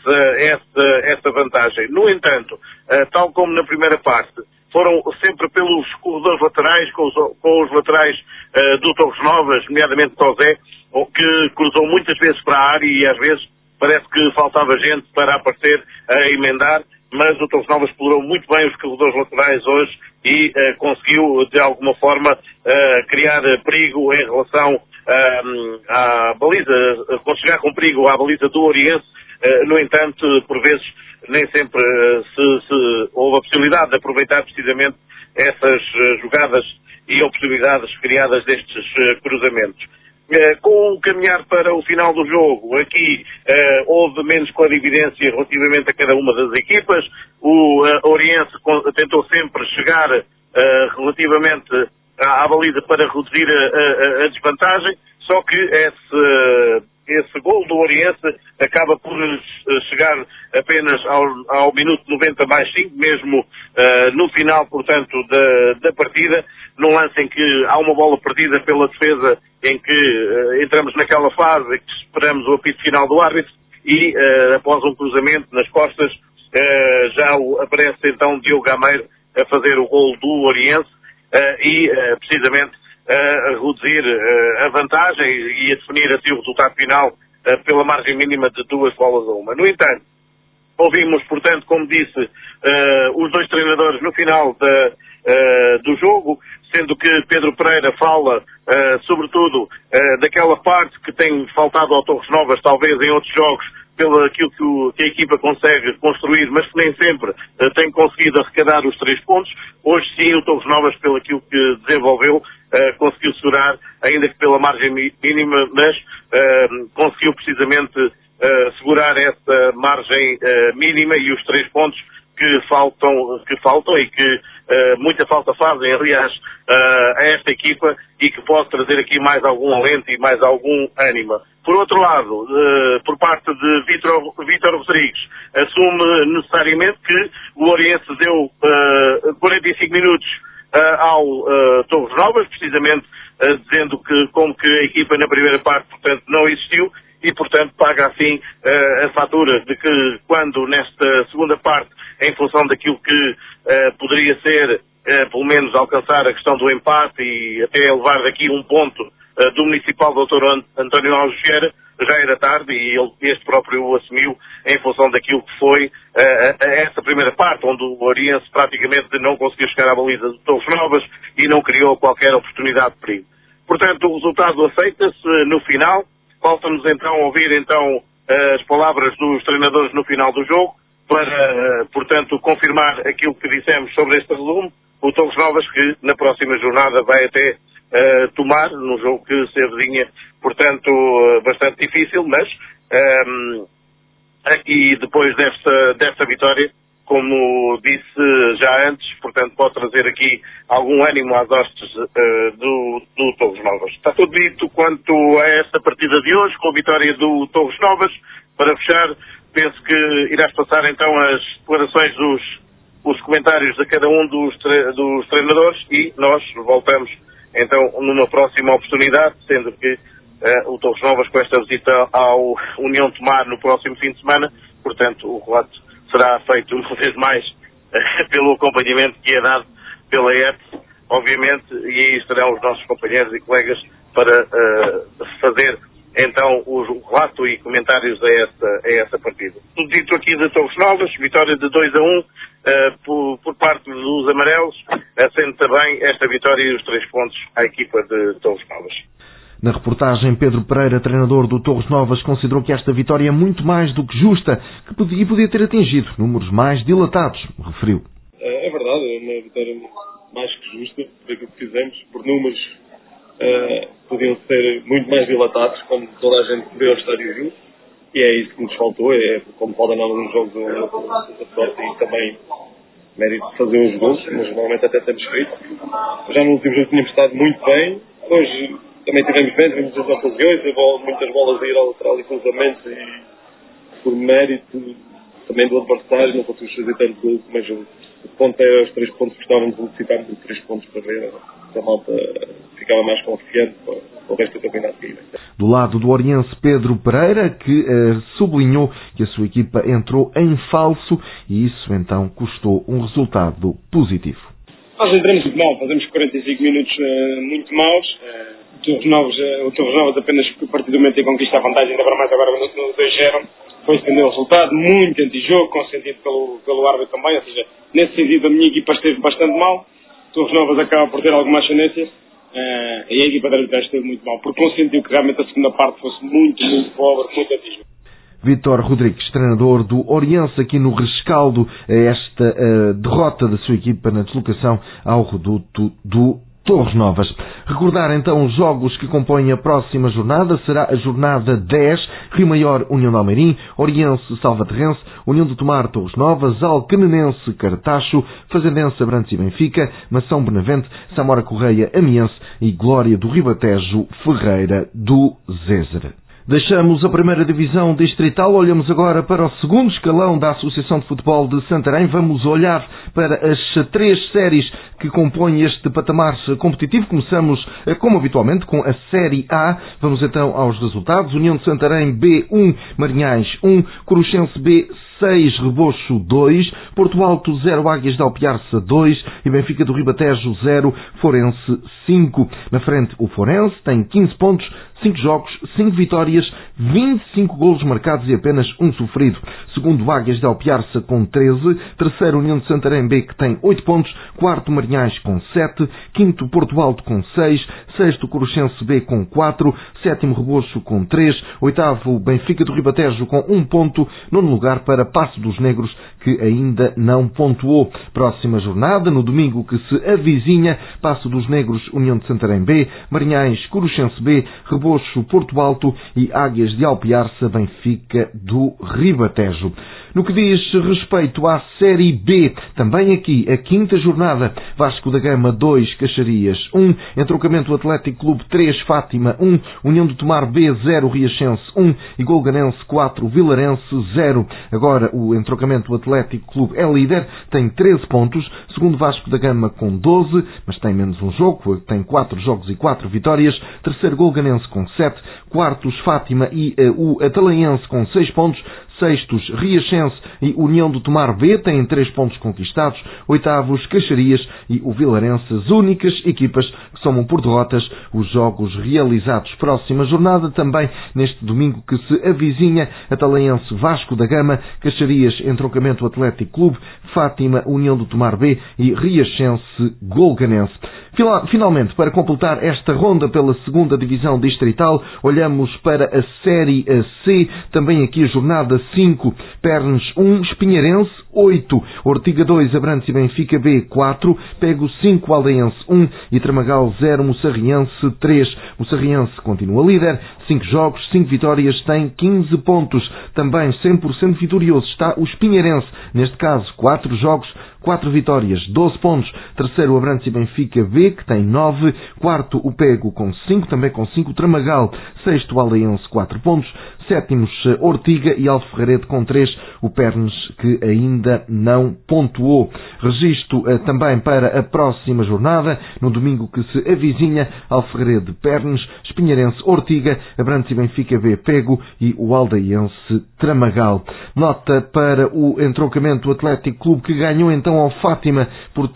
Speaker 16: essa vantagem. No entanto, tal como na primeira parte, foram sempre pelos corredores laterais, com os laterais do Torres Novas, nomeadamente Tosé, que cruzou muitas vezes para a área, e às vezes parece que faltava gente para aparecer a emendar, mas o Torres Novas explorou muito bem os corredores laterais hoje e conseguiu, de alguma forma, criar perigo em relação à baliza, conseguir com perigo à baliza do Oriense. No entanto, por vezes, nem sempre se houve a possibilidade de aproveitar precisamente essas jogadas e oportunidades criadas destes cruzamentos. Com o caminhar para o final do jogo, aqui houve menos clarividência relativamente a cada uma das equipas. O Oriense tentou sempre chegar relativamente à baliza para reduzir a desvantagem, só que esse gol do Oriense acaba por chegar apenas ao minuto 90 mais 5, mesmo no final, portanto, da partida, num lance em que há uma bola perdida pela defesa, em que entramos naquela fase em que esperamos o apito final do árbitro, e após um cruzamento nas costas, já aparece então Diogo Gameiro a fazer o gol do Oriense, e precisamente a reduzir a vantagem e a definir assim o resultado final pela margem mínima de 2-1. No entanto, ouvimos, portanto, como disse, os dois treinadores no final do jogo, sendo que Pedro Pereira fala, sobretudo, daquela parte que tem faltado ao Torres Novas, talvez em outros jogos, pelo aquilo que a equipa consegue construir, mas que nem sempre tem conseguido arrecadar os 3 pontos. Hoje sim, o Torres Novas, pelo aquilo que desenvolveu, conseguiu segurar, ainda que pela margem mínima, mas conseguiu precisamente segurar essa margem mínima e os 3 pontos que faltam e que muita falta fazem, aliás, a esta equipa, e que pode trazer aqui mais algum alento e mais algum ânimo. Por outro lado, por parte de Vítor Rodrigues, assume necessariamente que o Oriense deu 45 minutos ao Torres Novas, precisamente dizendo que como que a equipa na primeira parte, portanto, não existiu, e, portanto, paga assim a fatura de que quando nesta segunda parte, em função daquilo que poderia ser, pelo menos, alcançar a questão do empate e até levar daqui um ponto do Municipal Dr. António Alves Vieira, já era tarde, e este próprio o assumiu em função daquilo que foi essa primeira parte, onde o Oriense praticamente não conseguiu chegar à baliza de Torres Novas e não criou qualquer oportunidade de perigo. Portanto, o resultado aceita-se no final. Falta-nos então ouvir as palavras dos treinadores no final do jogo, para, portanto, confirmar aquilo que dissemos sobre este resumo. O Torres Novas, que na próxima jornada vai até tomar, num jogo que se avizinha, portanto, bastante difícil, mas aqui, depois desta vitória, como disse já antes, portanto pode trazer aqui algum ânimo às hostes do Torres Novas. Está tudo dito quanto a esta partida de hoje, com a vitória do Torres Novas. Para fechar, penso que irás passar então as declarações os comentários de cada um dos treinadores e nós voltamos então numa próxima oportunidade, sendo que o Torres Novas com esta visita ao União de Tomar no próximo fim de semana, portanto o relato será feito uma vez mais pelo acompanhamento que é dado pela ERT, obviamente, e aí estarão os nossos companheiros e colegas para fazer então o relato e comentários a essa partida. Tudo dito aqui de Torres Novas, vitória de 2-1 por parte dos amarelos, sendo também esta vitória e os 3 pontos à equipa de Torres Novas.
Speaker 2: Na reportagem, Pedro Pereira, treinador do Torres Novas, considerou que esta vitória é muito mais do que justa e podia ter atingido números mais dilatados, referiu.
Speaker 17: É verdade, é uma vitória mais que justa por aquilo que fizemos, por números podiam ser muito mais dilatados, como toda a gente veio ao estádio e viu, e é isso que nos faltou, como podem não nos jogos da sorte e também mérito de fazer os gols, mas normalmente até temos feito. Já no último jogo tínhamos estado muito bem, hoje também tivemos bem, tivemos as ocasiões, muitas bolas a ir ao lateral e cruzamentos, e por mérito também do adversário não conseguimos fazer tanto gol, mas o ponto é os 3 pontos que estávamos a necessitar de 3 pontos para ver se a malta ficava mais confiante para o resto do campeonato.
Speaker 2: Do lado do Oriense, Pedro Pereira, que sublinhou que a sua equipa entrou em falso e isso então custou um resultado positivo.
Speaker 18: Nós entramos muito mal, fazemos 45 minutos muito maus. O Torres Novas apenas a partir do momento em conquista a vantagem, ainda para mais agora no 2-0, foi estender o resultado, muito anti-jogo, consentido pelo árbitro também, ou seja, nesse sentido a minha equipa esteve bastante mal, o Torres Novas acaba por ter alguma ascendência e a equipa da arbitragem esteve muito mal, porque consentiu que realmente a segunda parte fosse muito pobre, muito anti-jogo.
Speaker 2: Vítor Rodrigues, treinador do Oriense, aqui no rescaldo a esta derrota da sua equipa na deslocação ao reduto do Torres Novas. Recordar então os jogos que compõem a próxima jornada. Será a jornada 10, Rio Maior, União de Almeirim, Oriense, Salvaterrense, União de Tomar, Torres Novas, Alcanenense, Cartacho, Fazendense, Abrantes e Benfica, Mação Benavente, Samora Correia, Amiense e Glória do Ribatejo, Ferreira do Zézer. Deixamos a primeira divisão distrital, olhamos agora para o segundo escalão da Associação de Futebol de Santarém. Vamos olhar para as 3 séries que compõem este patamar competitivo. Começamos, como habitualmente, com a Série A. Vamos então aos resultados. União de Santarém B 1, Marinhais 1, Coruchense B 6, Rebocho 2, Porto Alto 0, Águias de Alpiarça 2 e Benfica do Ribatejo 0, Forense 5. Na frente o Forense tem 15 pontos, 5 jogos, 5 vitórias, 25 golos marcados e apenas 1 sofrido. Segundo, Águias de Alpiarça com 13, terceiro União de Santarém B que tem 8 pontos, quarto Marinhais com 7, quinto Porto Alto com 6, sexto Coruchense B com 4, sétimo Rebocho com 3, oitavo Benfica do Ribatejo com 1 ponto, nono lugar para Passo dos Negros, que ainda não pontuou. Próxima jornada, no domingo que se avizinha, Passo dos Negros, União de Santarém B, Marinhais, Coruchense B, Rebocho, Porto Alto e Águias de Alpiarça, Benfica do Ribatejo. No que diz respeito à Série B, também aqui a quinta jornada, Vasco da Gama 2, Caxarias 1, Entroncamento Atlético Clube 3, Fátima 1, União de Tomar B 0, Riachense 1 e Golganense 4, Vilarense 0. Agora o Entroncamento Atlético Clube é líder, tem 13 pontos, segundo Vasco da Gama com 12, mas tem menos um jogo, tem 4 jogos e 4 vitórias, terceiro Golganense com 7, quartos Fátima e o Atalaense com 6 pontos, sextos Riachense e União do Tomar B têm 3 pontos conquistados, oitavos Caxarias e o Vilarense, as únicas equipas que somam por derrotas os jogos realizados. Próxima jornada também neste domingo que se avizinha, Atalaense Vasco da Gama, Caxarias Entroncamento Atlético Clube, Fátima União do Tomar B e Riachense Golganense. Finalmente, para completar esta ronda pela segunda divisão distrital, olhamos para a Série C, também aqui a jornada 5, Pernes 1, Espinheirense 8, Ortiga 2, Abrantes e Benfica B 4, Pego 5, Aldaense 1 e Tramagal 0, Moçarriense 3. Moçarriense continua líder, 5 jogos, 5 vitórias, tem 15 pontos. Também 100% vitorioso está o Espinheirense, neste caso 4 jogos, 4 vitórias, 12 pontos. Terceiro, Abrantes e Benfica B, que tem 9. Quarto, o Pego com 5, também com 5. Tramagal. Sexto, Aldaense, 4 pontos. Sétimos, Ortiga e Alferrarede com 3. O Pernes, que ainda não pontuou. Registro também para a próxima jornada, no domingo que se avizinha, Alferrarede, Pernes, Espinheirense, Ortiga, Abrantes e Benfica B, Pego e o Aldaense, Tramagal. Nota para o entroncamento Atlético Clube, que ganhou então ao Fátima por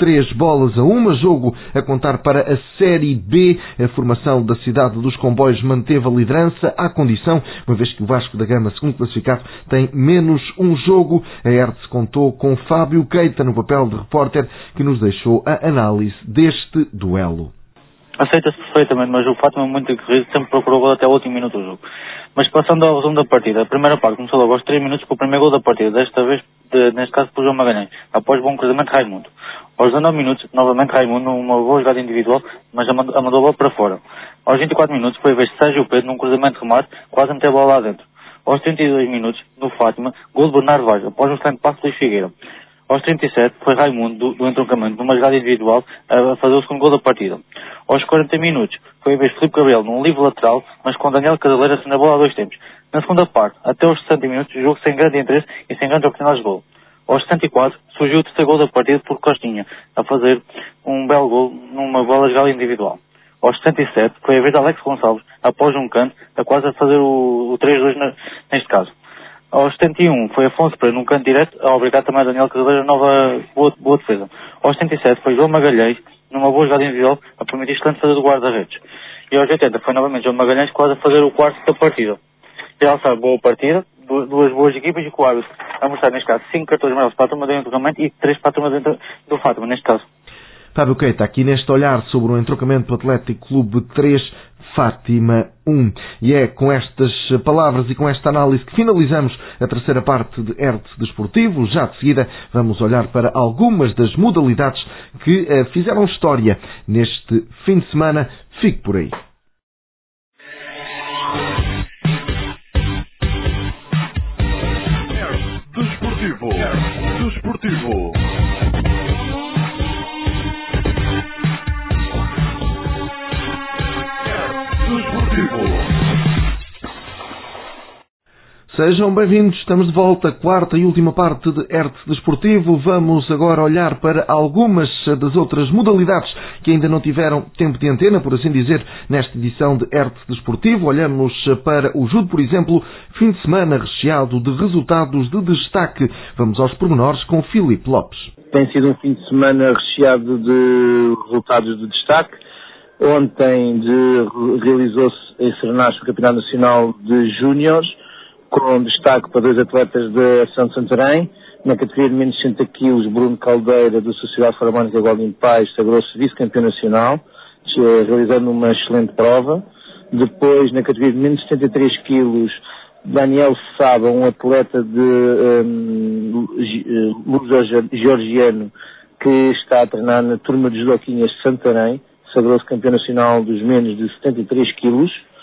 Speaker 2: 3-1, jogo a contar para a Série B. A formação da cidade dos Comboios manteve a liderança à condição, uma vez que o Vasco da Gama, segundo classificado, tem menos um jogo. A Hertz contou com Fábio Keita no papel de repórter, que nos deixou a análise deste duelo.
Speaker 19: Aceita-se perfeitamente, mas o Fátima muito aguerrido, sempre procurou gol até o último minuto do jogo. Mas passando ao resumo da partida, a primeira parte começou logo aos 3 minutos com o primeiro gol da partida, desta vez, neste caso, por João Magalhães, após bom cruzamento de Raimundo. Aos 19 minutos, novamente Raimundo, numa boa jogada individual, mas mandou a bola para fora. Aos 24 minutos, foi a vez de Sérgio Pedro, num cruzamento de remate, quase a meter a bola lá dentro. Aos 32 minutos, no Fátima, gol de Bernardo Vaz, após um excelente passo de Luís Figueira. Aos 37, foi Raimundo, do entroncamento, numa jogada individual, a fazer o segundo gol da partida. Aos 40 minutos, foi a vez de Filipe Gabriel, num livre lateral, mas com Daniel Cadaleira sendo a bola a 2 tempos. Na segunda parte, até aos 60 minutos, o jogo sem grande interesse e sem grandes oportunidades de gol. Aos 74, surgiu o terceiro gol da partida por Costinha, a fazer um belo gol numa bola jogada individual. Aos 77, foi a vez de Alex Gonçalves, após um canto, a quase a fazer o 3-2 neste caso. Aos 71, foi Afonso Pereira num canto direto, a obrigar também a Daniel Cadaleira nova boa defesa. Aos 77, foi João Magalhães, numa boa jogada individual, a permitir excelente fazer do guarda-redes. E aos 80, foi novamente João Magalhães, quase a fazer o quarto da partida. Realçar boa partida, duas boas equipas e com o árbitro a mostrar, neste caso, 5 cartões amarelos para a turma do entroncamento e 3 para a turma do Fátima, neste caso.
Speaker 2: Fábio Keita, aqui neste olhar sobre o entroncamento do Atlético Clube 3, Fátima 1. E é com estas palavras e com esta análise que finalizamos a terceira parte de Hertz Desportivo. Já de seguida vamos olhar para algumas das modalidades que fizeram história neste fim de semana. Fique por aí.
Speaker 1: Desportivo.
Speaker 2: Sejam bem-vindos, estamos de volta, quarta e última parte de Hertz Desportivo. Vamos agora olhar para algumas das outras modalidades que ainda não tiveram tempo de antena, por assim dizer, nesta edição de Hertz Desportivo. Olhamos para o judo, por exemplo, fim de semana recheado de resultados de destaque. Vamos aos pormenores com Filipe Lopes.
Speaker 20: Tem sido um fim de semana recheado de resultados de destaque. Ontem realizou-se em Serenasco o Campeonato Nacional de Júniores, com destaque para 2 atletas da Ação de Santarém. Na categoria de menos de 60 kg, Bruno Caldeira, da Sociedade Filarmónica Golden Pais, sagrou-se vice-campeão nacional, realizando uma excelente prova. Depois, na categoria de menos de 73 kg, Daniel Saba, um atleta luso-georgiano, que está a treinar na turma de judoquinhas de Santarém, sagrou-se campeão nacional dos menos de 73 kg.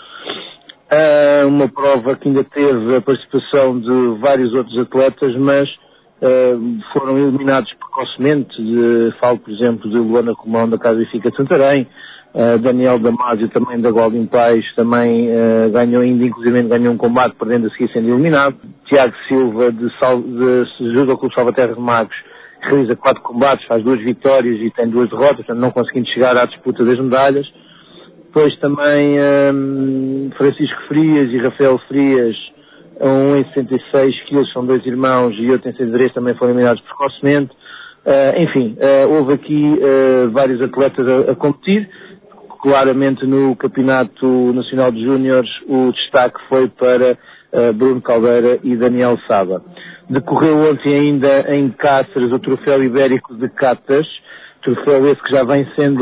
Speaker 20: Uma prova que ainda teve a participação de vários outros atletas, mas foram eliminados precocemente. Falo, por exemplo, de Luana Romão, da Casa Benfica de Santarém, Daniel Damasio, também da Golden Pais, também ganhou ainda, inclusive ganhou um combate, perdendo a seguir sendo eliminado. Tiago Silva, de Judo Clube Salvaterra de Magos, realiza 4 combates, faz 2 vitórias e tem 2 derrotas, portanto não conseguindo chegar à disputa das medalhas. Depois também Francisco Frias e Rafael Frias, um em 66 kg, são 2 irmãos, e outro em 63, também foram eliminados precocemente. Enfim, houve aqui vários atletas a competir. Claramente no Campeonato Nacional de Júniores o destaque foi para Bruno Caldeira e Daniel Saba. Decorreu ontem ainda em Cáceres o Troféu Ibérico de Catas, troféu esse que já vem sendo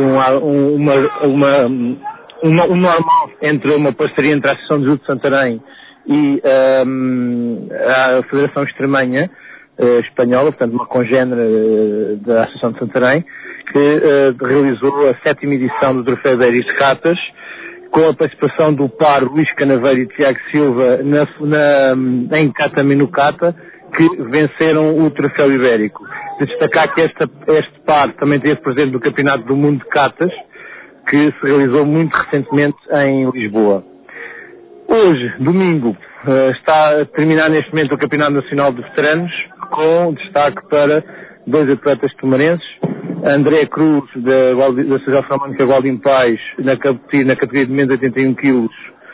Speaker 20: um normal entre uma parceria entre a Associação de Judo de Santarém e a Federação Extremanha, espanhola, portanto uma congénere da Associação de Santarém, que realizou a 7ª edição do Troféu Ibérico de Catas, com a participação do par Luís Canaveiro e Tiago Silva em Cata Minucata, que venceram o Troféu Ibérico. De destacar que este par também esteve presente no Campeonato do Mundo de Catas, que se realizou muito recentemente em Lisboa. Hoje, domingo, está a terminar neste momento o Campeonato Nacional de Veteranos, com destaque para 2 atletas tomarenses, André Cruz, da Associação Salmónica Gualdim Pais, na categoria de menos de 81 kg,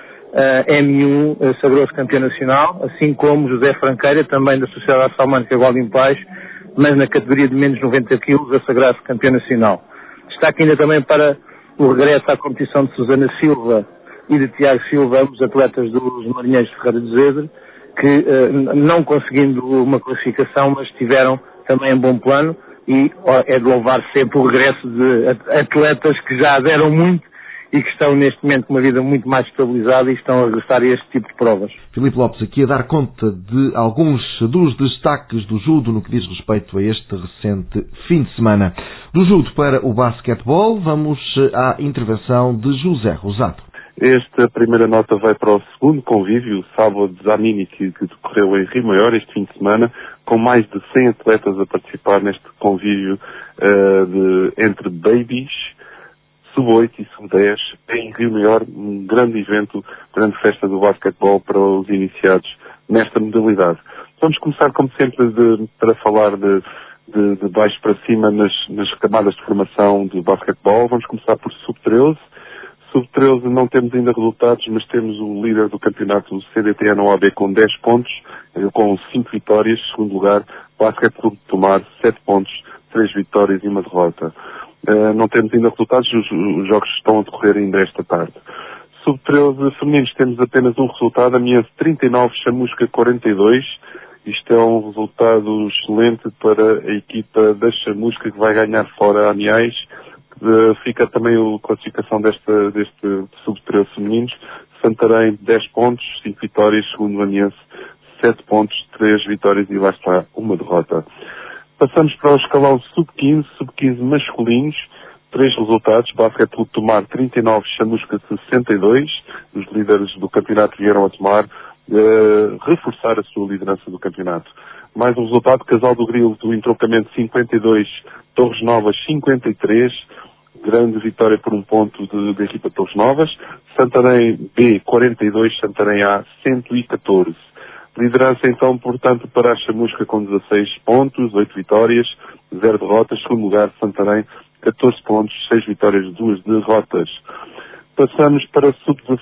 Speaker 20: M1, sagrou-se campeão nacional, assim como José Franqueira, também da Sociedade Salmónica Gualdim Pais, mas na categoria de menos de 90 kg, a sagrar-se campeão nacional. Destaque ainda também para o regresso à competição de Susana Silva e de Tiago Silva, ambos atletas dos Marinheiros de Ferreira do Zezer, que não conseguindo uma classificação, mas tiveram também um bom plano, e é de louvar sempre o regresso de atletas que já deram muito e que estão neste momento com uma vida muito mais estabilizada e estão a regressar a este tipo de provas.
Speaker 2: Filipe Lopes, aqui a dar conta de alguns dos destaques do judo no que diz respeito a este recente fim de semana. Do judo para o basquetebol, vamos à intervenção de José Rosado.
Speaker 21: Esta primeira nota vai para o segundo convívio, o sábado Zanini, que decorreu em Rio Maior este fim de semana, com mais de 100 atletas a participar neste convívio entre babies, sub-8 e sub-10, em Rio Maior, um grande evento, grande festa do basquetebol para os iniciados nesta modalidade. Vamos começar, como sempre, para falar de baixo para cima nas camadas de formação do basquetebol. Vamos começar por sub-13. Sub-13 não temos ainda resultados, mas temos o líder do campeonato, o CDTN OAB, com 10 pontos, com 5 vitórias. Segundo lugar, Basquete Clube de Tomar, 7 pontos, 3 vitórias e 1 derrota. Não temos ainda resultados, os jogos estão a decorrer ainda esta tarde. Sub-13 femininos temos apenas um resultado, Amiens 39, Chamusca 42. Isto é um resultado excelente para a equipa da Chamusca, que vai ganhar fora a Amiens. Fica também a classificação deste sub-13 femininos. Santarém 10 pontos, 5 vitórias, segundo o Amiens 7 pontos, 3 vitórias e lá está, 1 derrota. Passamos para o escalão sub-15 masculinos, 3 resultados, Basquete Clube de Tomar 39, Chamusca 62, os líderes do campeonato vieram a Tomar reforçar a sua liderança do campeonato. Mais um resultado, Casal do Grilo do entroncamento 52, Torres Novas 53, grande vitória por 1 ponto da equipa de Torres Novas. Santarém B 42, Santarém A 114. Liderança então, portanto, para a Chamusca com 16 pontos, 8 vitórias, 0 derrotas. Segundo lugar, Santarém, 14 pontos, 6 vitórias, 2 derrotas. Passamos para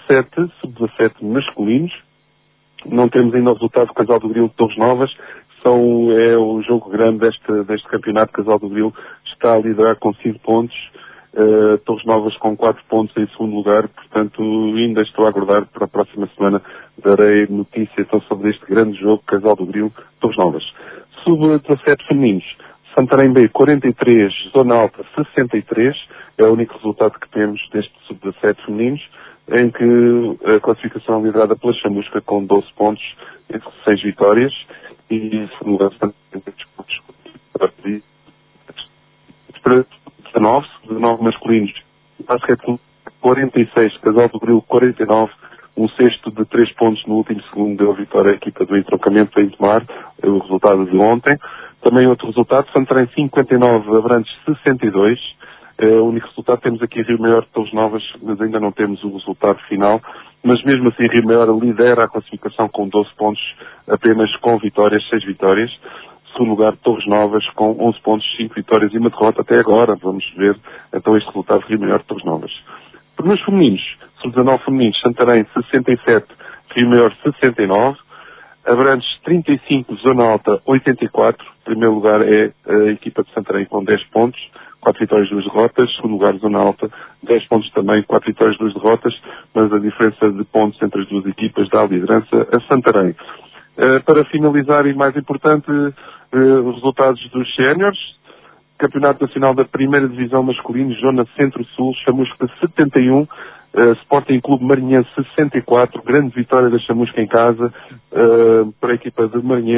Speaker 21: sub-17 masculinos. Não temos ainda o resultado do Casal do Grilo de Torres Novas. É o jogo grande deste campeonato. Casal do Grilo está a liderar com 5 pontos. Torres Novas com 4 pontos em segundo lugar, portanto ainda estou a aguardar para a próxima semana, darei notícia então sobre este grande jogo, Casal do Grilo, Torres Novas. Sub-17 femininos, Santarém B 43, Zona Alta 63, é o único resultado que temos deste sub-17 femininos, em que a classificação é liderada pela Chamusca com 12 pontos, entre 6 vitórias, e segundo lugar Santarém 10 pontos para 19 masculinos, Basquete Clube 46, Casal do Grilo 49, um cesto de 3 pontos no último segundo deu a vitória à equipa do entroncamento em Tomar, é o resultado de ontem. Também outro resultado, Santarém 59, Abrantes 62, o único resultado, temos aqui Rio Maior de Torres Novas, mas ainda não temos o resultado final, mas mesmo assim Rio Maior lidera a classificação com 12 pontos, apenas com vitórias, 6 vitórias. Segundo lugar, Torres Novas com 11 pontos, 5 vitórias e 1 derrota até agora. Vamos ver então este resultado Rio Maior de Torres Novas. Nos femininos, sub-19 femininos, Santarém 67, Rio Maior 69, Abrantes 35, Zona Alta 84. Primeiro lugar é a equipa de Santarém com 10 pontos, 4 vitórias e 2 derrotas. Segundo lugar, Zona Alta, 10 pontos também, 4 vitórias e 2 derrotas, mas a diferença de pontos entre as duas equipas dá a liderança a Santarém. Para finalizar, e mais importante, os resultados dos séniores. Campeonato Nacional da Primeira Divisão Masculino, Zona Centro-Sul, Chamusca 71, Sporting Clube Marinhense 64, grande vitória da Chamusca em casa para a equipa de Marinhense.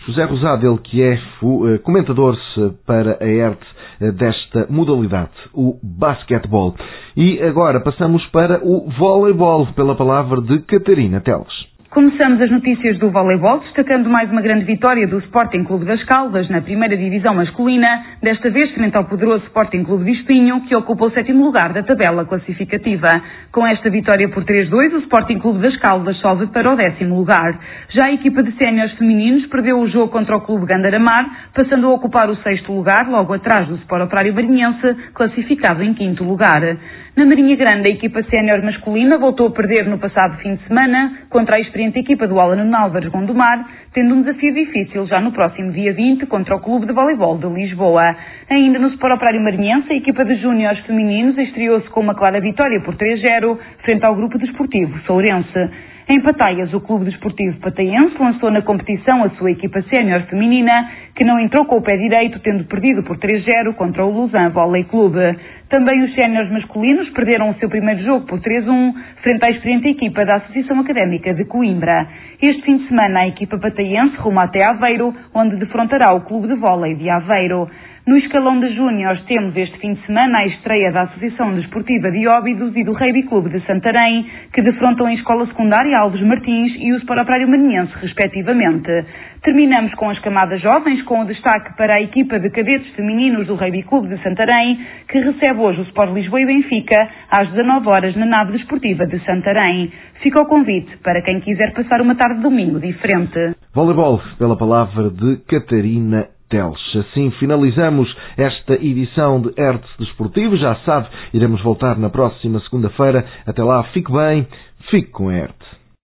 Speaker 2: José Rosado, ele que é comentador para a ERT desta modalidade, o basquetebol. E agora passamos para o voleibol, pela palavra de Catarina Teles.
Speaker 3: Começamos as notícias do voleibol, destacando mais uma grande vitória do Sporting Clube das Caldas na primeira divisão masculina, desta vez frente ao poderoso Sporting Clube de Espinho, que ocupa o 7º lugar da tabela classificativa. Com esta vitória por 3-2, o Sporting Clube das Caldas sobe para o 10º lugar. Já a equipa de séniores femininos perdeu o jogo contra o Clube Gandaramar, passando a ocupar o 6º lugar, logo atrás do Sport Operário Marinhense, classificado em 5º lugar. Na Marinha Grande, a equipa sénior masculina voltou a perder no passado fim de semana contra a experiente equipa do Alano Álvares Gondomar, tendo um desafio difícil já no próximo dia 20 contra o Clube de Voleibol de Lisboa. Ainda no Sport Operário Marinhense, a equipa de júniores femininos estreou-se com uma clara vitória por 3-0 frente ao Grupo Desportivo Sourense. Em Pataias, o Clube Desportivo Pataiense lançou na competição a sua equipa sénior feminina, que não entrou com o pé direito, tendo perdido por 3-0 contra o Lausanne Volley Clube. Também os séniores masculinos perderam o seu primeiro jogo por 3-1, frente à experiente equipa da Associação Académica de Coimbra. Este fim de semana, a equipa pataiense ruma até Aveiro, onde defrontará o Clube de Vôlei de Aveiro. No escalão de júniores temos este fim de semana a estreia da Associação Desportiva de Óbidos e do Rugby Clube de Santarém, que defrontam a Escola Secundária Alves Martins e o Sport Operário Marinhense, respectivamente. Terminamos com as camadas jovens, com o destaque para a equipa de cadetes femininos do Rugby Clube de Santarém, que recebe hoje o Sport Lisboa e Benfica, às 19 horas na nave desportiva de Santarém. Fica o convite para quem quiser passar uma tarde de domingo diferente.
Speaker 2: Voleibol, pela palavra de Catarina Teles. Assim finalizamos esta edição de ERT Desportivo. Já sabe, iremos voltar na próxima segunda-feira. Até lá, fique bem, fique com a ERT.